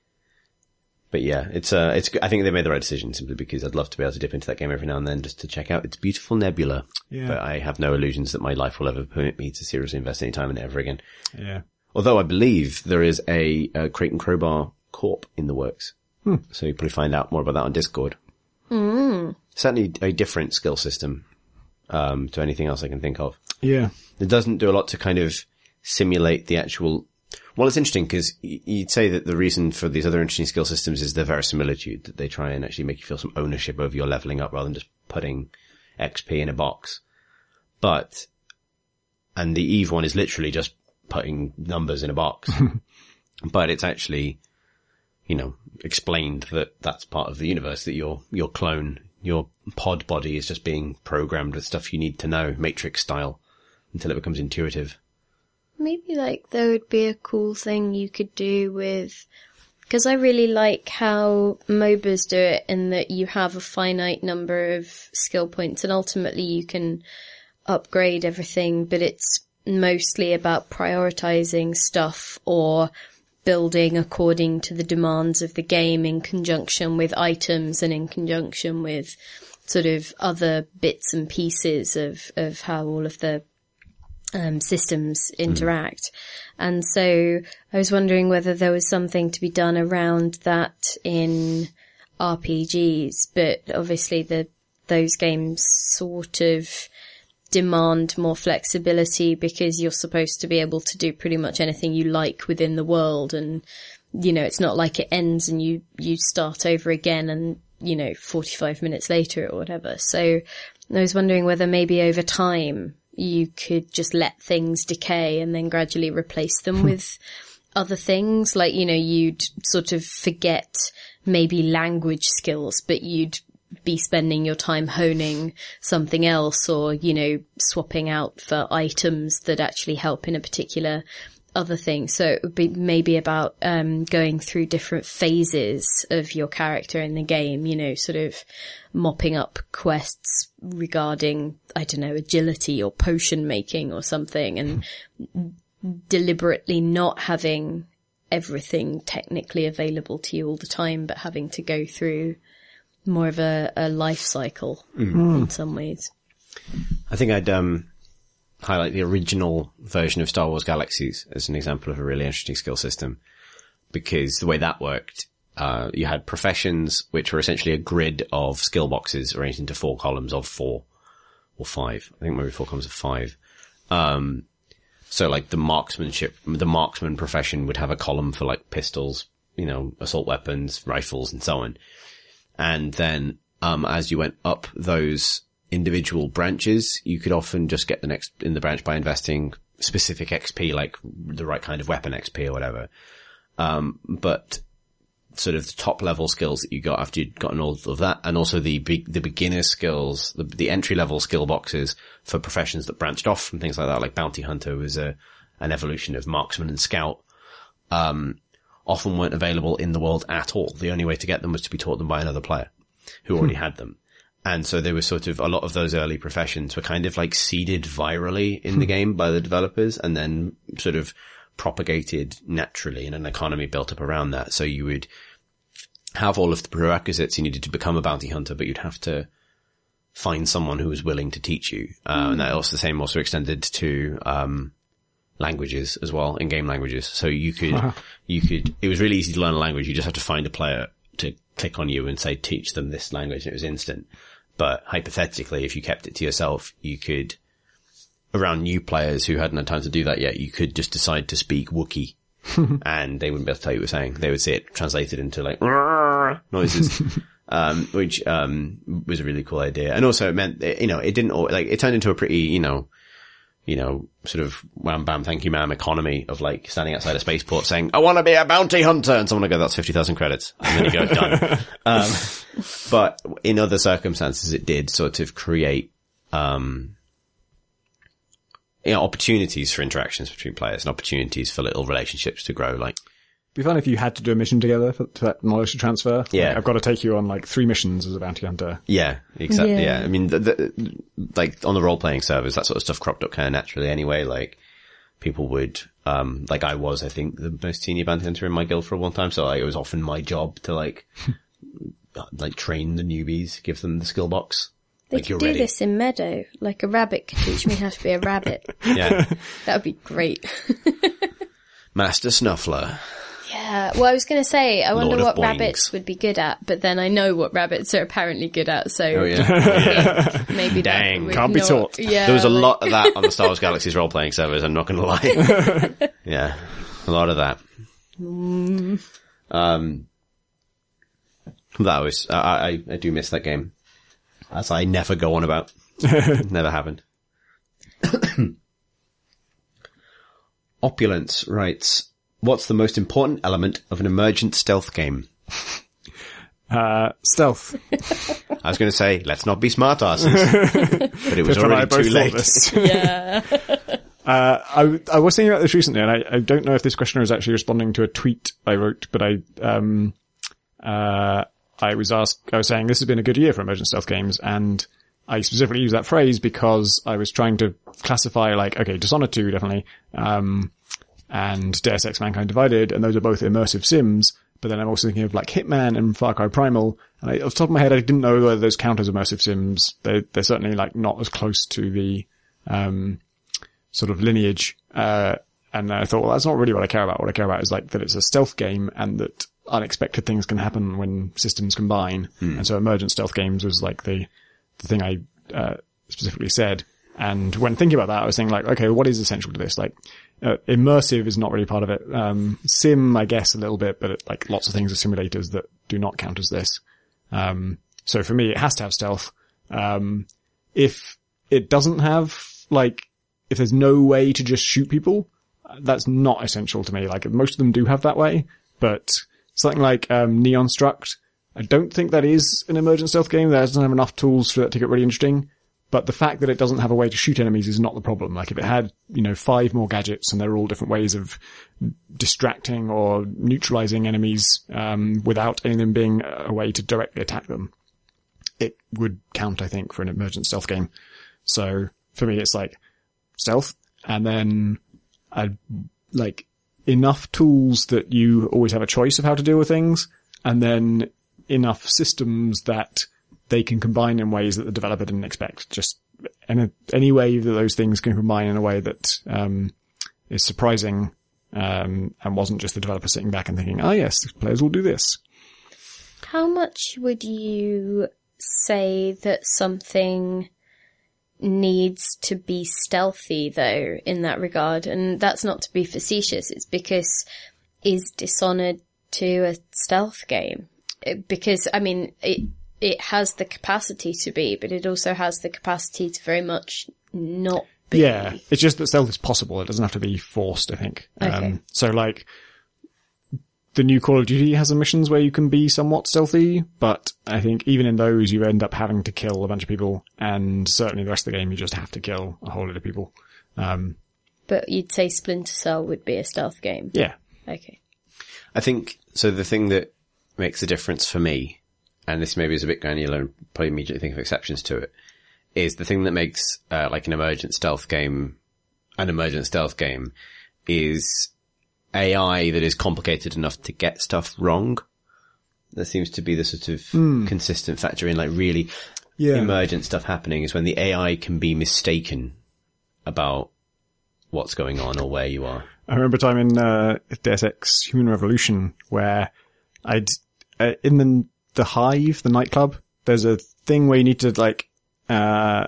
But yeah, it's, uh, it's, I think they made the right decision simply because I'd love to be able to dip into that game every now and then just to check out its beautiful nebula. Yeah. But I have no illusions that my life will ever permit me to seriously invest any time in it ever again. Yeah. Although I believe there is a, a Crate and Crowbar Corp in the works. Hmm. So you'll probably find out more about that on Discord. Mm. Certainly a different skill system, um, to anything else I can think of. Yeah. It doesn't do a lot to kind of simulate the actual. Well, it's interesting because you'd say that the reason for these other interesting skill systems is the verisimilitude, that they try and actually make you feel some ownership over your leveling up rather than just putting X P in a box. But, and the EVE one is literally just putting numbers in a box. But it's actually, you know, explained that that's part of the universe, that your, your clone, your pod body is just being programmed with stuff you need to know, Matrix style, until it becomes intuitive. Maybe, like, there would be a cool thing you could do with, because I really like how MOBAs do it in that you have a finite number of skill points and ultimately you can upgrade everything, but it's mostly about prioritizing stuff or building according to the demands of the game in conjunction with items and in conjunction with sort of other bits and pieces of, of how all of the Um, systems interact. Mm. And so I was wondering whether there was something to be done around that in R P Gs, but obviously the, those games sort of demand more flexibility because you're supposed to be able to do pretty much anything you like within the world. And, you know, it's not like it ends and you, you start over again and, you know, forty-five minutes later or whatever. So I was wondering whether maybe over time you could just let things decay and then gradually replace them with other things. Like, you know, you'd sort of forget maybe language skills, but you'd be spending your time honing something else, or, you know, swapping out for items that actually help in a particular other thing. So it would be maybe about um going through different phases of your character in the game, you know, sort of mopping up quests regarding, I don't know, agility or potion making or something, and deliberately not having everything technically available to you all the time, but having to go through more of a, a life cycle mm. in some ways. I think I'd um highlight the original version of Star Wars Galaxies as an example of a really interesting skill system, because the way that worked, uh, you had professions which were essentially a grid of skill boxes arranged into four columns of four or five. I think maybe four columns of five. Um, so like the marksmanship, the marksman profession would have a column for like pistols, you know, assault weapons, rifles, and so on. And then, um, as you went up those individual branches, you could often just get the next in the branch by investing specific X P, like the right kind of weapon X P or whatever. Um, but sort of the top level skills that you got after you'd gotten all of that, and also the big, the beginner skills, the, the entry level skill boxes for professions that branched off from things like that, like bounty hunter was a, an evolution of marksman and scout, um, often weren't available in the world at all. The only way to get them was to be taught them by another player who already had them. And so there was sort of a lot of those early professions were kind of like seeded virally in the game by the developers, and then sort of propagated naturally, and an economy built up around that. So you would have all of the prerequisites you needed to become a bounty hunter, but you'd have to find someone who was willing to teach you. Uh, mm. And that also the same also extended to, um, languages as well, in-game languages. So you could, wow. you could, it was really easy to learn a language. You just have to find a player to click on you and say, teach them this language. And it was instant. But hypothetically, if you kept it to yourself, you could, around new players who hadn't had time to do that yet, you could just decide to speak Wookiee and they wouldn't be able to tell you what you were saying. They would see it translated into like noises, um, which, um, was a really cool idea. And also it meant, you know, it didn't, like, it turned into a pretty, you know, you know, sort of wham bam, thank you ma'am economy of like standing outside a spaceport saying, I want to be a bounty hunter. And someone will go, that's fifty thousand credits. And then you go, done. Um, but in other circumstances, it did sort of create, um, you know, opportunities for interactions between players and opportunities for little relationships to grow. Like, it'd be fun if you had to do a mission together for, for that knowledge to transfer. Yeah. Like, I've got to take you on like three missions as a bounty hunter. Yeah, exactly. Yeah. Yeah. I mean, the, the, like on the role-playing servers, that sort of stuff cropped up kind of naturally anyway. Like, people would, um, like I was, I think, the most senior bounty hunter in my guild for a long time. So like, it was often my job to like, like train the newbies, give them the skill box. They like could you're do ready. this in Meadow. Like a rabbit could teach me how to be a rabbit. Yeah. That would be great. Master Snuffler. Yeah. Well, I was going to say, I wonder Lord of what Boings. rabbits would be good at, but then I know what rabbits are apparently good at, so Oh yeah. Oh, yeah. maybe Dang, that would can't be not- taught. Yeah, There was a like- lot of that on the Star Wars Galaxies role-playing servers, I'm not going to lie. Yeah, a lot of that. Mm. Um, that was, I, I, I do miss that game. As I never go on about. Never happened. Opulence writes, what's the most important element of an emergent stealth game? Uh, stealth. I was going to say, let's not be smartasses. But it was Pippa and I already both too thought late. this. Yeah. Uh, I, I was thinking about this recently, and I, I don't know if this questioner is actually responding to a tweet I wrote, but I, um, uh, I was asked, I was saying this has been a good year for emergent stealth games, and I specifically used that phrase because I was trying to classify, like, okay, Dishonored two, definitely, um, and Deus Ex Mankind Divided, and those are both immersive sims, but then I'm also thinking of, like, Hitman and Far Cry Primal, and I, off the top of my head, I didn't know whether those count as immersive sims. They're, they're certainly, like, not as close to the, um, sort of lineage, uh, and I thought, well, that's not really what I care about. What I care about is, like, that it's a stealth game, and that unexpected things can happen when systems combine. Mm. And so emergent stealth games was like the, the thing I, uh, specifically said. And when thinking about that, I was thinking like, okay, what is essential to this? Like, uh, immersive is not really part of it. Um, sim, I guess a little bit, but it, like lots of things are simulators that do not count as this. Um, so for me, it has to have stealth. Um, if it doesn't have, like, if there's no way to just shoot people, that's not essential to me. Like, most of them do have that way, but something like, um, Neon Struct, I don't think that is an emergent stealth game. That doesn't have enough tools for it to get really interesting. But the fact that it doesn't have a way to shoot enemies is not the problem. Like if it had, you know, five more gadgets and they're all different ways of distracting or neutralizing enemies, um, without any of them being a way to directly attack them, it would count, I think, for an emergent stealth game. So for me, it's like stealth and then I like enough tools that you always have a choice of how to deal with things, and then enough systems that they can combine in ways that the developer didn't expect. Just any, any way that those things can combine in a way that um is surprising, um and wasn't just the developer sitting back and thinking, oh yes, players will do this. How much would you say that something needs to be stealthy, though, in that regard? And that's not to be facetious. It's because is Dishonored two a stealth game? Because, I mean, it it has the capacity to be, but it also has the capacity to very much not be. Yeah, it's just that stealth is possible. It doesn't have to be forced, I think. Okay. Um, so, like, the new Call of Duty has some missions where you can be somewhat stealthy, but I think even in those you end up having to kill a bunch of people, and certainly the rest of the game you just have to kill a whole lot of people. Um, but you'd say Splinter Cell would be a stealth game? Yeah. Okay. I think, so the thing that makes a difference for me, and this maybe is a bit granular and probably immediately think of exceptions to it, is the thing that makes uh, like an emergent stealth game an emergent stealth game is A I that is complicated enough to get stuff wrong. There seems to be the sort of mm. consistent factor in like really yeah. emergent stuff happening is when the A I can be mistaken about what's going on or where you are. I remember a time in uh, Deus Ex Human Revolution where I'd uh, in the the Hive, the nightclub, there's a thing where you need to like uh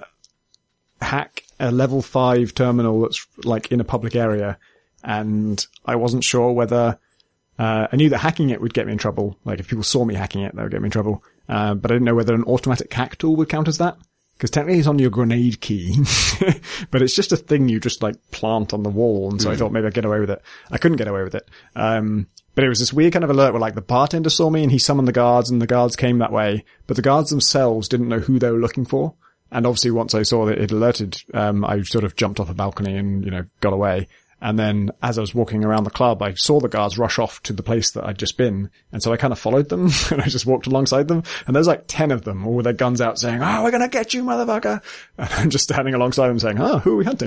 hack a level five terminal that's like in a public area, and I wasn't sure whether uh I knew that hacking it would get me in trouble. Like if people saw me hacking it, that would get me in trouble. Uh, but I didn't know whether an automatic hack tool would count as that. Because technically it's on your grenade key, but it's just a thing you just like plant on the wall. And so mm. I thought maybe I'd get away with it. I couldn't get away with it. Um, but it was this weird kind of alert where like the bartender saw me and he summoned the guards and the guards came that way, but the guards themselves didn't know who they were looking for. And obviously once I saw that it alerted, um, I sort of jumped off a balcony and, you know, got away. And then as I was walking around the club, I saw the guards rush off to the place that I'd just been. And so I kind of followed them and I just walked alongside them. And there's like ten of them all with their guns out saying, oh, we're going to get you, motherfucker. And I'm just standing alongside them saying, oh, who are we hunting?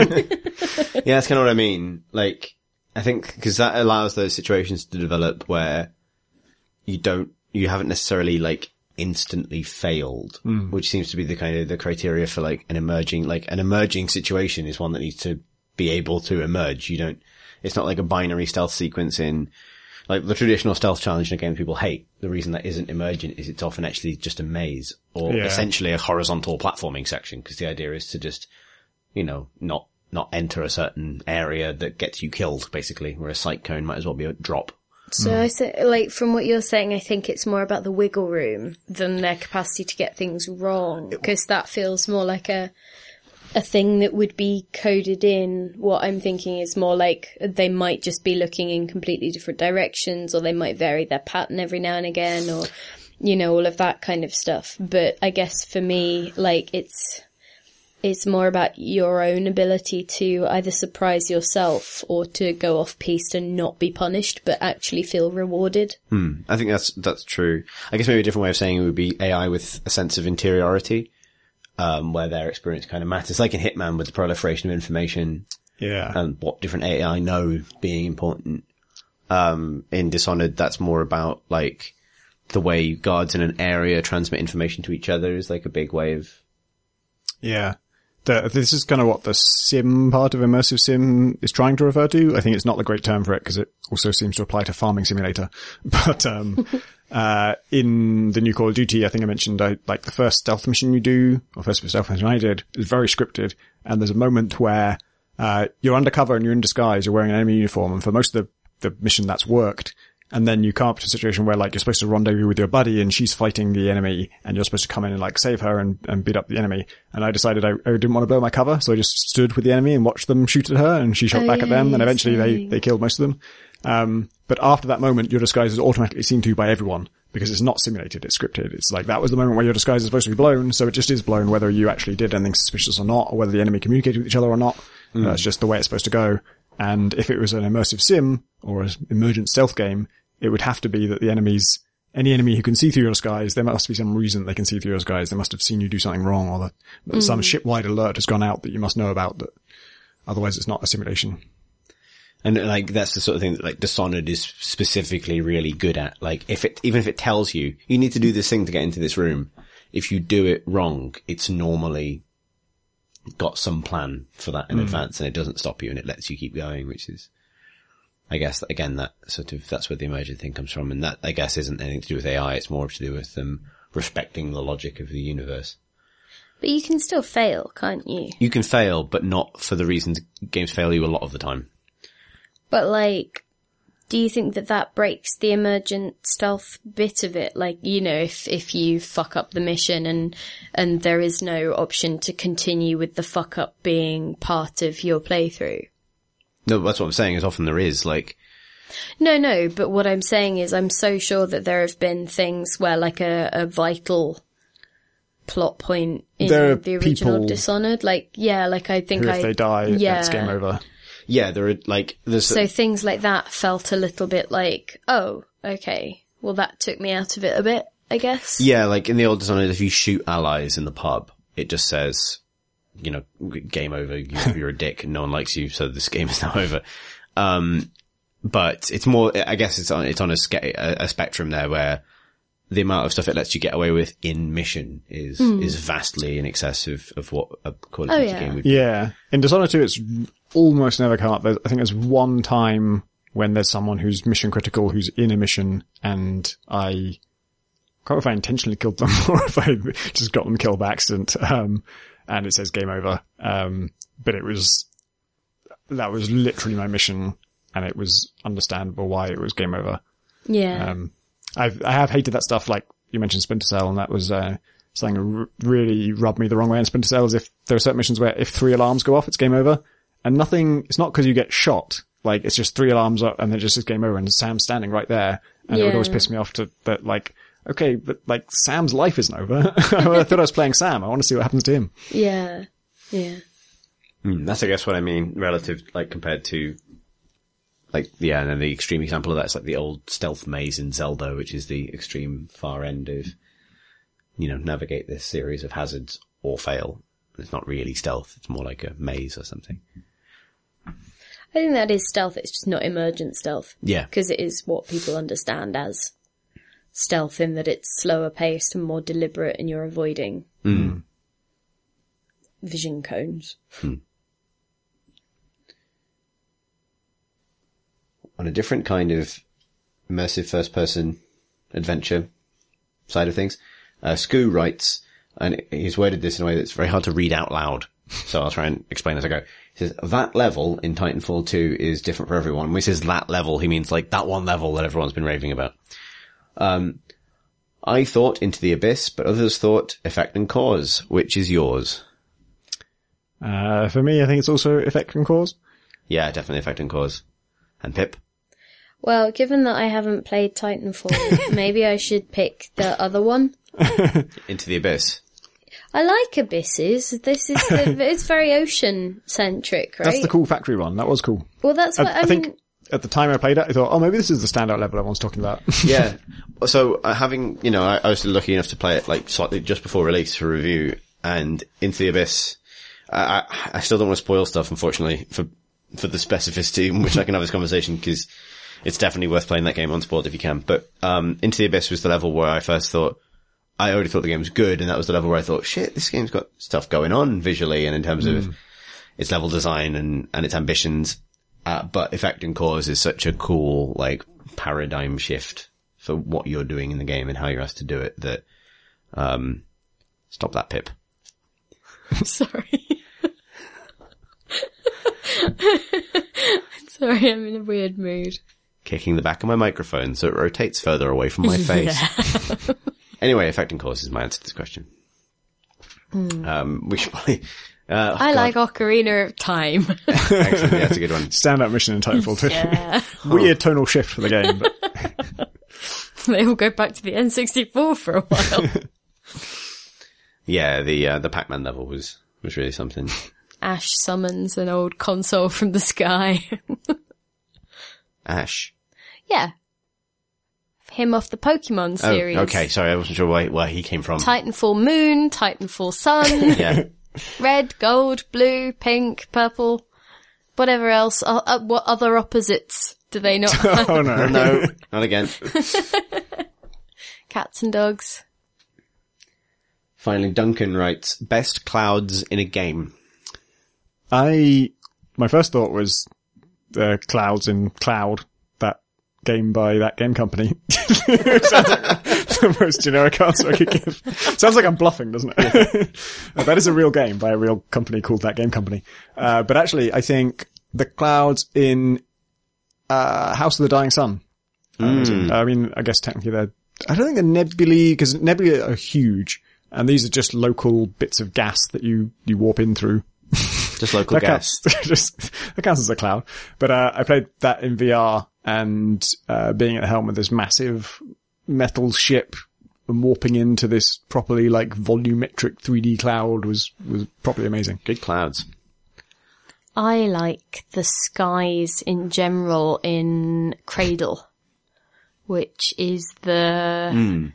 Yeah, that's kind of what I mean. Like, I think because that allows those situations to develop where you don't, you haven't necessarily like instantly failed, mm. which seems to be the kind of the criteria for like an emerging, like an emerging situation is one that needs to be able to emerge. You don't, it's not like a binary stealth sequence in like the traditional stealth challenge in a game people hate. The reason that isn't emergent is it's often actually just a maze or yeah. essentially a horizontal platforming section, because the idea is to just, you know, not, not enter a certain area that gets you killed basically, where a sight cone might as well be a drop. So mm. I say, like, from what you're saying, I think it's more about the wiggle room than their capacity to get things wrong, because that feels more like a, a thing that would be coded in. What I'm thinking is more like they might just be looking in completely different directions, or they might vary their pattern every now and again, or, you know, all of that kind of stuff. But I guess for me, like, it's, it's more about your own ability to either surprise yourself or to go off piste and not be punished, but actually feel rewarded. Hmm. I think that's, that's true. I guess maybe a different way of saying it would be A I with a sense of interiority. Um, where their experience kind of matters. Like in Hitman with the proliferation of information. Yeah. And what different A I know being important. Um, in Dishonored, that's more about like the way guards in an area transmit information to each other is like a big way of. Yeah. The, this is kind of what the sim part of immersive sim is trying to refer to. I think it's not the great term for it because it also seems to apply to Farming Simulator. But, um, uh, in the new Call of Duty, I think I mentioned, I, like the first stealth mission you do, or first stealth mission I did, is very scripted. And there's a moment where, uh, you're undercover and you're in disguise, you're wearing an enemy uniform. And for most of the, the mission that's worked. And then you come up to a situation where like you're supposed to rendezvous with your buddy and she's fighting the enemy and you're supposed to come in and like save her and, and beat up the enemy. And I decided I, I didn't want to blow my cover. So I just stood with the enemy and watched them shoot at her and she shot oh, back yeah, at them. And eventually saying. they, they killed most of them. Um, but after that moment, your disguise is automatically seen to by everyone because it's not simulated, it's scripted. It's like that was the moment where your disguise is supposed to be blown, so it just is blown whether you actually did anything suspicious or not, or whether the enemy communicated with each other or not. Mm. That's just the way it's supposed to go. And if it was an immersive sim or an emergent stealth game, it would have to be that the enemies, any enemy who can see through your disguise, there must be some reason that they can see through your disguise. They must have seen you do something wrong, or that, that mm. some ship-wide alert has gone out that you must know about, that otherwise it's not a simulation. And like, that's the sort of thing that like Dishonored is specifically really good at. Like, if it, even if it tells you, you need to do this thing to get into this room, if you do it wrong, it's normally got some plan for that in mm. advance, and it doesn't stop you and it lets you keep going, which is, I guess, again, that sort of, that's where the emergent thing comes from. And that, I guess, isn't anything to do with A I. It's more to do with them um, respecting the logic of the universe. But you can still fail, can't you? You can fail, but not for the reasons games fail you a lot of the time. But, like, do you think that that breaks the emergent stealth bit of it? Like, you know, if, if you fuck up the mission and, and there is no option to continue with the fuck up being part of your playthrough. No, that's what I'm saying, is often there is, like... No, no, but what I'm saying is I'm so sure that there have been things where, like, a, a vital plot point in there the original Dishonored, like, yeah, like, I think who, I... if they die, yeah. it's game over. Yeah, there are, like, there's... So things like that felt a little bit like, oh, okay, well that took me out of it a bit, I guess. Yeah, like in the old Dishonored, if you shoot allies in the pub, it just says, you know, game over, you, you're a dick, no one likes you, so this game is now over. Um, but it's more, I guess it's on, it's on a, a, a spectrum there where the amount of stuff it lets you get away with in mission is, mm. is vastly in excess of, of what a Call of Duty oh, yeah. game would be. Yeah. In Dishonored two, it's almost never come up. There's, I think there's one time when there's someone who's mission critical, who's in a mission, and I can't remember if I intentionally killed them or if I just got them killed by accident. Um, and it says game over. Um, but it was, that was literally my mission, and it was understandable why it was game over. Yeah. Um, I've, I have hated that stuff, like you mentioned Splinter Cell, and that was, uh, something that r- really rubbed me the wrong way in Splinter Cell, is if there are certain missions where if three alarms go off, it's game over. And nothing, it's not because you get shot, like it's just three alarms up and then it just says game over, and Sam's standing right there. And yeah. it would always piss me off to, that like, okay, but like Sam's life isn't over. I thought I was playing Sam. I want to see what happens to him. Yeah. Yeah. Mm, that's, I guess, what I mean, relative, like, compared to, like, yeah, and then the extreme example of that is like the old stealth maze in Zelda, which is the extreme far end of, you know, navigate this series of hazards or fail. It's not really stealth. It's more like a maze or something. I think that is stealth. It's just not emergent stealth. Yeah. Because it is what people understand as stealth, in that it's slower paced and more deliberate, and you're avoiding mm. vision cones. Hmm. On a different kind of immersive first-person adventure side of things, uh, Scoo writes, and he's worded this in a way that's very hard to read out loud, so I'll try and explain as I go. He says, that level in Titanfall two is different for everyone. When he says that level, he means like that one level that everyone's been raving about. Um, I thought Into the Abyss, but others thought Effect and Cause. Which is yours? Uh, for me, I think it's also Effect and Cause. Yeah, definitely Effect and Cause. And Pip? Well, given that I haven't played Titanfall, maybe I should pick the other one. Into the Abyss. I like Abysses. This is the, it's very ocean centric, right? That's the cool factory one. That was cool. Well, that's what I, I, I mean. think at the time I played it, I thought, oh, maybe this is the standout level everyone's talking about. Yeah. So uh, having, you know, I, I was lucky enough to play it like slightly just before release for review, and Into the Abyss. I, I, I still don't want to spoil stuff, unfortunately, for for the specificity in which I can have this conversation, because it's definitely worth playing that game unspoiled if you can. But um Into the Abyss was the level where I first thought, I already thought the game was good, and that was the level where I thought, shit, this game's got stuff going on visually and in terms mm. of its level design and, and its ambitions. Uh, but Effect and Cause is such a cool, like, paradigm shift for what you're doing in the game and how you're asked to do it that, um, stop that, Pip. Sorry. Sorry, I'm in a weird mood. Kicking the back of my microphone so it rotates further away from my face. Yeah. Anyway, Effect and Cause is my answer to this question. Mm. Um, we should probably, Uh, I God. like Ocarina of Time. Excellent. Yeah, that's a good one. Stand-up mission in Titanfall two. Yeah. Weird tonal shift for the game, but They all go back to the N sixty-four for a while. Yeah, the uh, the Pac-Man level was was really something. Ash summons an old console from the sky. Ash. Yeah. Him off the Pokemon series. Oh, okay. Sorry, I wasn't sure where, where he came from. Titanfall Moon, Titanfall Sun, Yeah. red, gold, blue, pink, purple, whatever else. Uh, uh, what other opposites do they not have? oh no. No, not again. Cats and dogs. Finally, Duncan writes, best clouds in a game. I, my first thought was the Clouds in Cloud, that game by that game company. Sounds like the most generic answer I could give. Sounds like I'm bluffing, doesn't it? Uh, that is a real game by a real company called That Game Company. Uh, but actually, I think the clouds in uh, House of the Dying Sun. Mm. I mean, I guess technically they're, I don't think they're nebulae, because nebulae are huge, and these are just local bits of gas that you, you warp in through. Just local that gas. Counts, just, that counts as a cloud. But, uh, I played that in V R, and, uh, being at the helm of this massive metal ship and warping into this properly, like, volumetric three D cloud was, was properly amazing. Good clouds. I like the skies in general in Cradle, which is the Mm.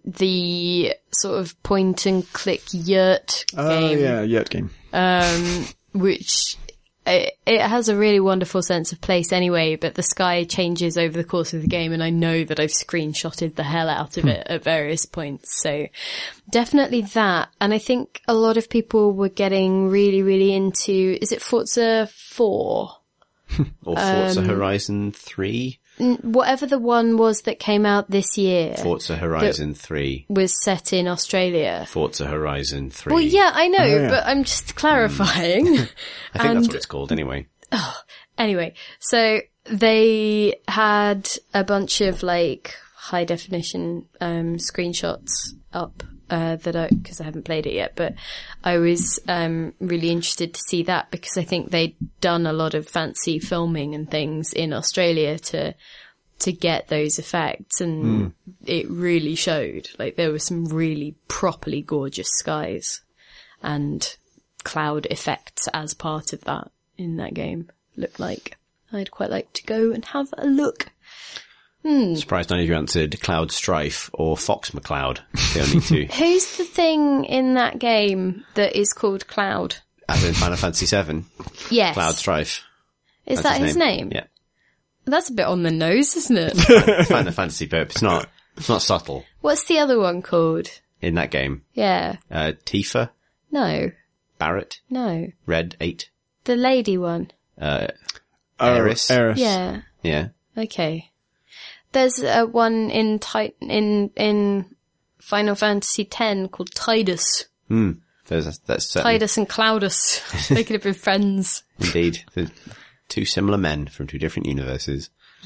the sort of point and click yurt Oh, game, yeah, yurt game. um, which it, it has a really wonderful sense of place anyway. But the sky changes over the course of the game, and I know that I've screenshotted the hell out of it at various points. So definitely that. And I think a lot of people were getting really, really into. Is it Forza four? Or Forza Horizon three? Whatever the one was that came out this year Forza Horizon three. was set in Australia. Forza Horizon three. Well, yeah, I know, Oh, yeah. but I'm just clarifying. I think and- that's what it's called anyway. Anyway, so they had a bunch of like high definition um screenshots up uh that I, because I haven't played it yet, but I was um really interested to see that because I think they'd done a lot of fancy filming and things in Australia to to get those effects, and Mm. it really showed. Like there were some really properly gorgeous skies and cloud effects as part of that in that game. Looked like I'd quite like to go and have a look. Surprised none of you answered Cloud Strife or Fox McCloud. The only two. Who's the thing in that game that is called Cloud? As in Final Fantasy seven. Yes. Cloud Strife. Is That's that his name? Yeah. That's a bit on the nose, isn't it? Final Fantasy, but it's not, it's not subtle What's the other one called? in that game. Yeah. Uh, Tifa, No. Barrett, No. Red eight, The lady one. uh, Oh, Aeris. Aeris. Yeah. yeah. Okay. There's uh, one in Tit- in in Final Fantasy X called Tidus. Hmm. There's, that's certainly, Tidus and Cloudus. They could have been friends. indeed, the two similar men from two different universes.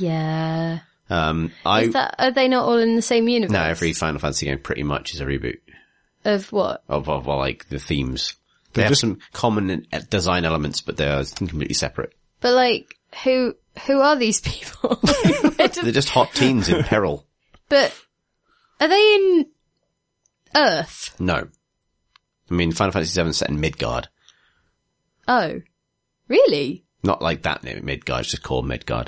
Yeah. Um, I, Is that, are they not all in the same universe? no, every Final Fantasy game pretty much is a reboot Of what? of, of, of like, the themes. They have just- some common uh, design elements, but they are completely separate. But like, who, who are these people? Where do- They're just hot teens in peril. but, are they in Earth? No. I mean, Final Fantasy seven is set in Midgard. Oh. Really? Not like that name, Midgard, it's just called Midgard.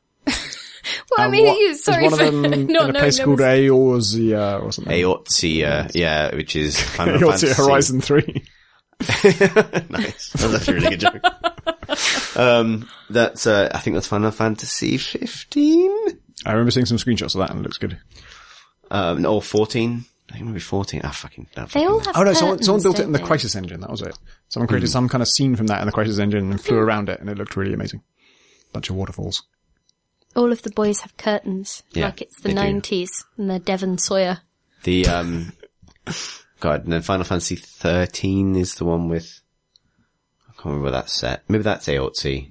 Well, I And mean, what- you, is sorry one of for them in not a knowing place there called was- Eorzea or something. Eorzea, yeah, which is Final Eorzea Fantasy. Horizon three. Nice. That's actually a really good joke. Um, that's, uh, I think that's Final Fantasy fifteen? I remember seeing some screenshots of that and it looks good. Um, or fourteen? I think maybe fourteen. Ah, fucking, no, They all have Oh no, someone, curtains, someone built it don't in the they? Crysis engine, that was it. Someone created some kind of scene from that in the Crysis engine and flew around it and it looked really amazing. Bunch of waterfalls. All of the boys have curtains, Yeah, like it's the they do. nineties, and they're Devon Sawyer. The, um, God, and then Final Fantasy thirteen is the one with, I can't remember where that's set. Maybe that's Eorzea.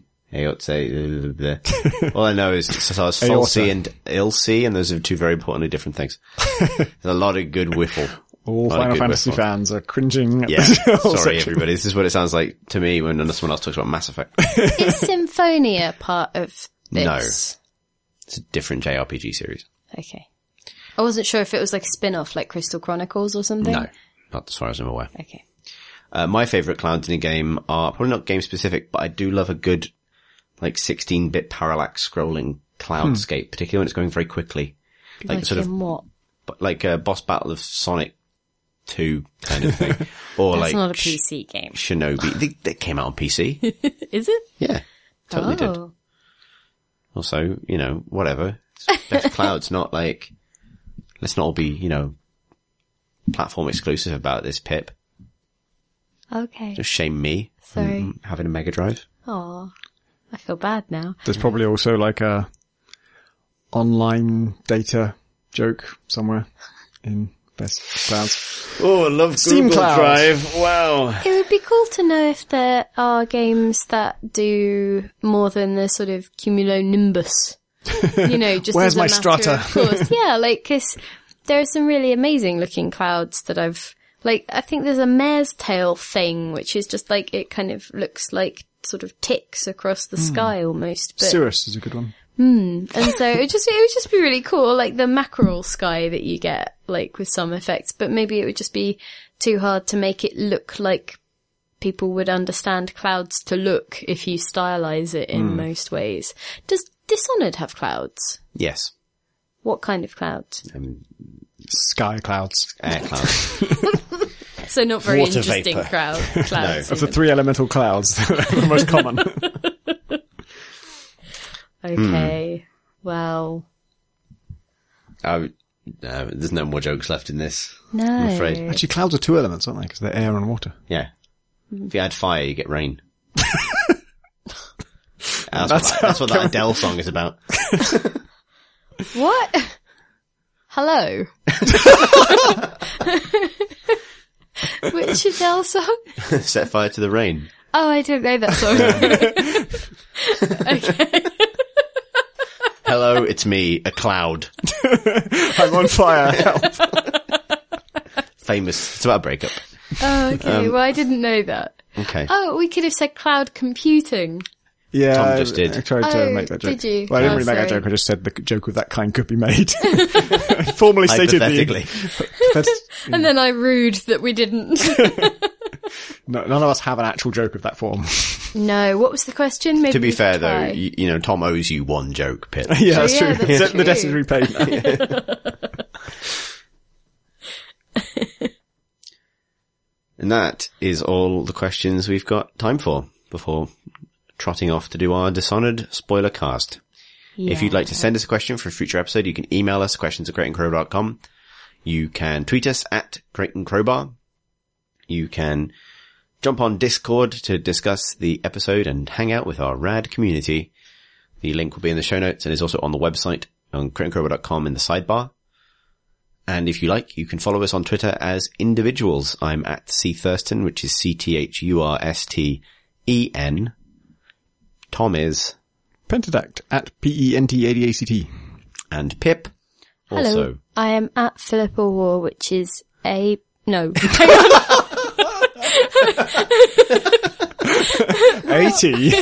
Eorzea, all I know is, so it's Falsey Eorta. and Ilsea, and those are two very importantly different things. There's a lot of good whiffle. All Not a Final good Fantasy whiff on. fans are cringing. At Yeah, this whole sorry section. everybody. This is what it sounds like to me when someone else talks about Mass Effect. Is Symphonia part of this? No. It's a different J R P G series. Okay. I wasn't sure if it was like a spin-off, like Crystal Chronicles or something. No, not as far as I'm aware. Okay. Uh, my favourite clouds in a game are probably not game specific, but I do love a good, like, sixteen-bit parallax scrolling cloudscape, particularly when it's going very quickly. Like, Like, sort of, in what? like a boss battle of Sonic two kind of thing. Or That's like not a Sh- P C game. Shinobi. They, they came out on P C. Is it? Yeah, totally did. Oh. Also, you know, whatever. It's best clouds, not like, let's not all be, you know, platform exclusive about this, Pip. Okay. Just shame me. Sorry. mm, Having a Mega Drive. Oh, I feel bad now. There's probably also like a online data joke somewhere in Best Clouds. Oh, I love Steam Google Cloud. Drive. Wow. It would be cool to know if there are games that do more than the sort of cumulonimbus. You know, just Where's as a my matter strata? of course. Yeah, like, cause there are some really amazing looking clouds that I've, like, I think there's a mare's tail thing, which is just like, it kind of looks like sort of ticks across the sky almost. But, Cirrus is a good one. and so it would just, it would just be really cool, like the mackerel sky that you get, like with some effects, but maybe it would just be too hard to make it look like people would understand clouds to look if you stylize it in most ways. Does Dishonored have clouds? Yes. What kind of clouds? Um, Sky clouds. air clouds. So not very Water interesting vapor. crowd, clouds. Of the three elemental clouds, the most common. Okay. Well, uh, no, there's no more jokes left in this. no. I'm afraid. Actually, clouds are two elements, aren't they? Because they're air and water. Yeah. If you add fire, you get rain. That's, That's what, that, that's what that Adele song is about. What? Hello? Which Adele song? Set fire to the rain. Oh, I don't know that song. Okay. Hello, it's me, a cloud. I'm on fire. Help. Famous. It's about a breakup. Oh, okay. Um, well, I didn't know that. Okay. Oh, we could have said cloud computing. Yeah, Tom just did. I tried to Oh, make that joke. did you? Well, I didn't Oh, really make that sorry. joke. I just said the joke of that kind could be made. Formally stated Hypothetically. the. That's- And then I rude that we didn't. no, none of us have an actual joke of that form. No, what was the question? Maybe To be we fair could though, try. you, you know, Tom owes you one joke, Pip. yeah, that's yeah, true. that's the, the debt is true. repaid now. And that is all the questions we've got time for before trotting off to do our Dishonored spoiler cast. If you'd like to send us a question for a future episode, you can email us questions at crate and crow dot com. You can tweet us at Crate and Crowbar. You can jump on Discord to discuss the episode and hang out with our rad community. The link will be in the show notes and is also on the website on crate and crowbar dot com in the sidebar. And if you like, you can follow us on Twitter as individuals. I'm at C Thurston, which is C T H U R S T E N. Tom is, Pentadact at P E N T A D A C T. and Pip Hello, also. I am at Philippa War, which is a, no. eighty.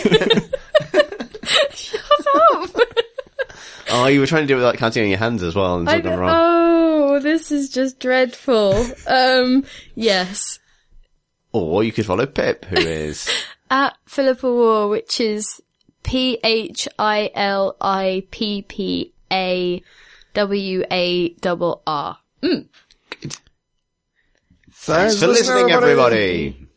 Oh, you were trying to do it without counting on your hands as well, and I it's all gone don't- wrong. oh, this is just dreadful. Um, yes. Or you could follow Pip, who is At Philippa War, which is P H I L I P P A W A R R. Thanks for listening, everybody.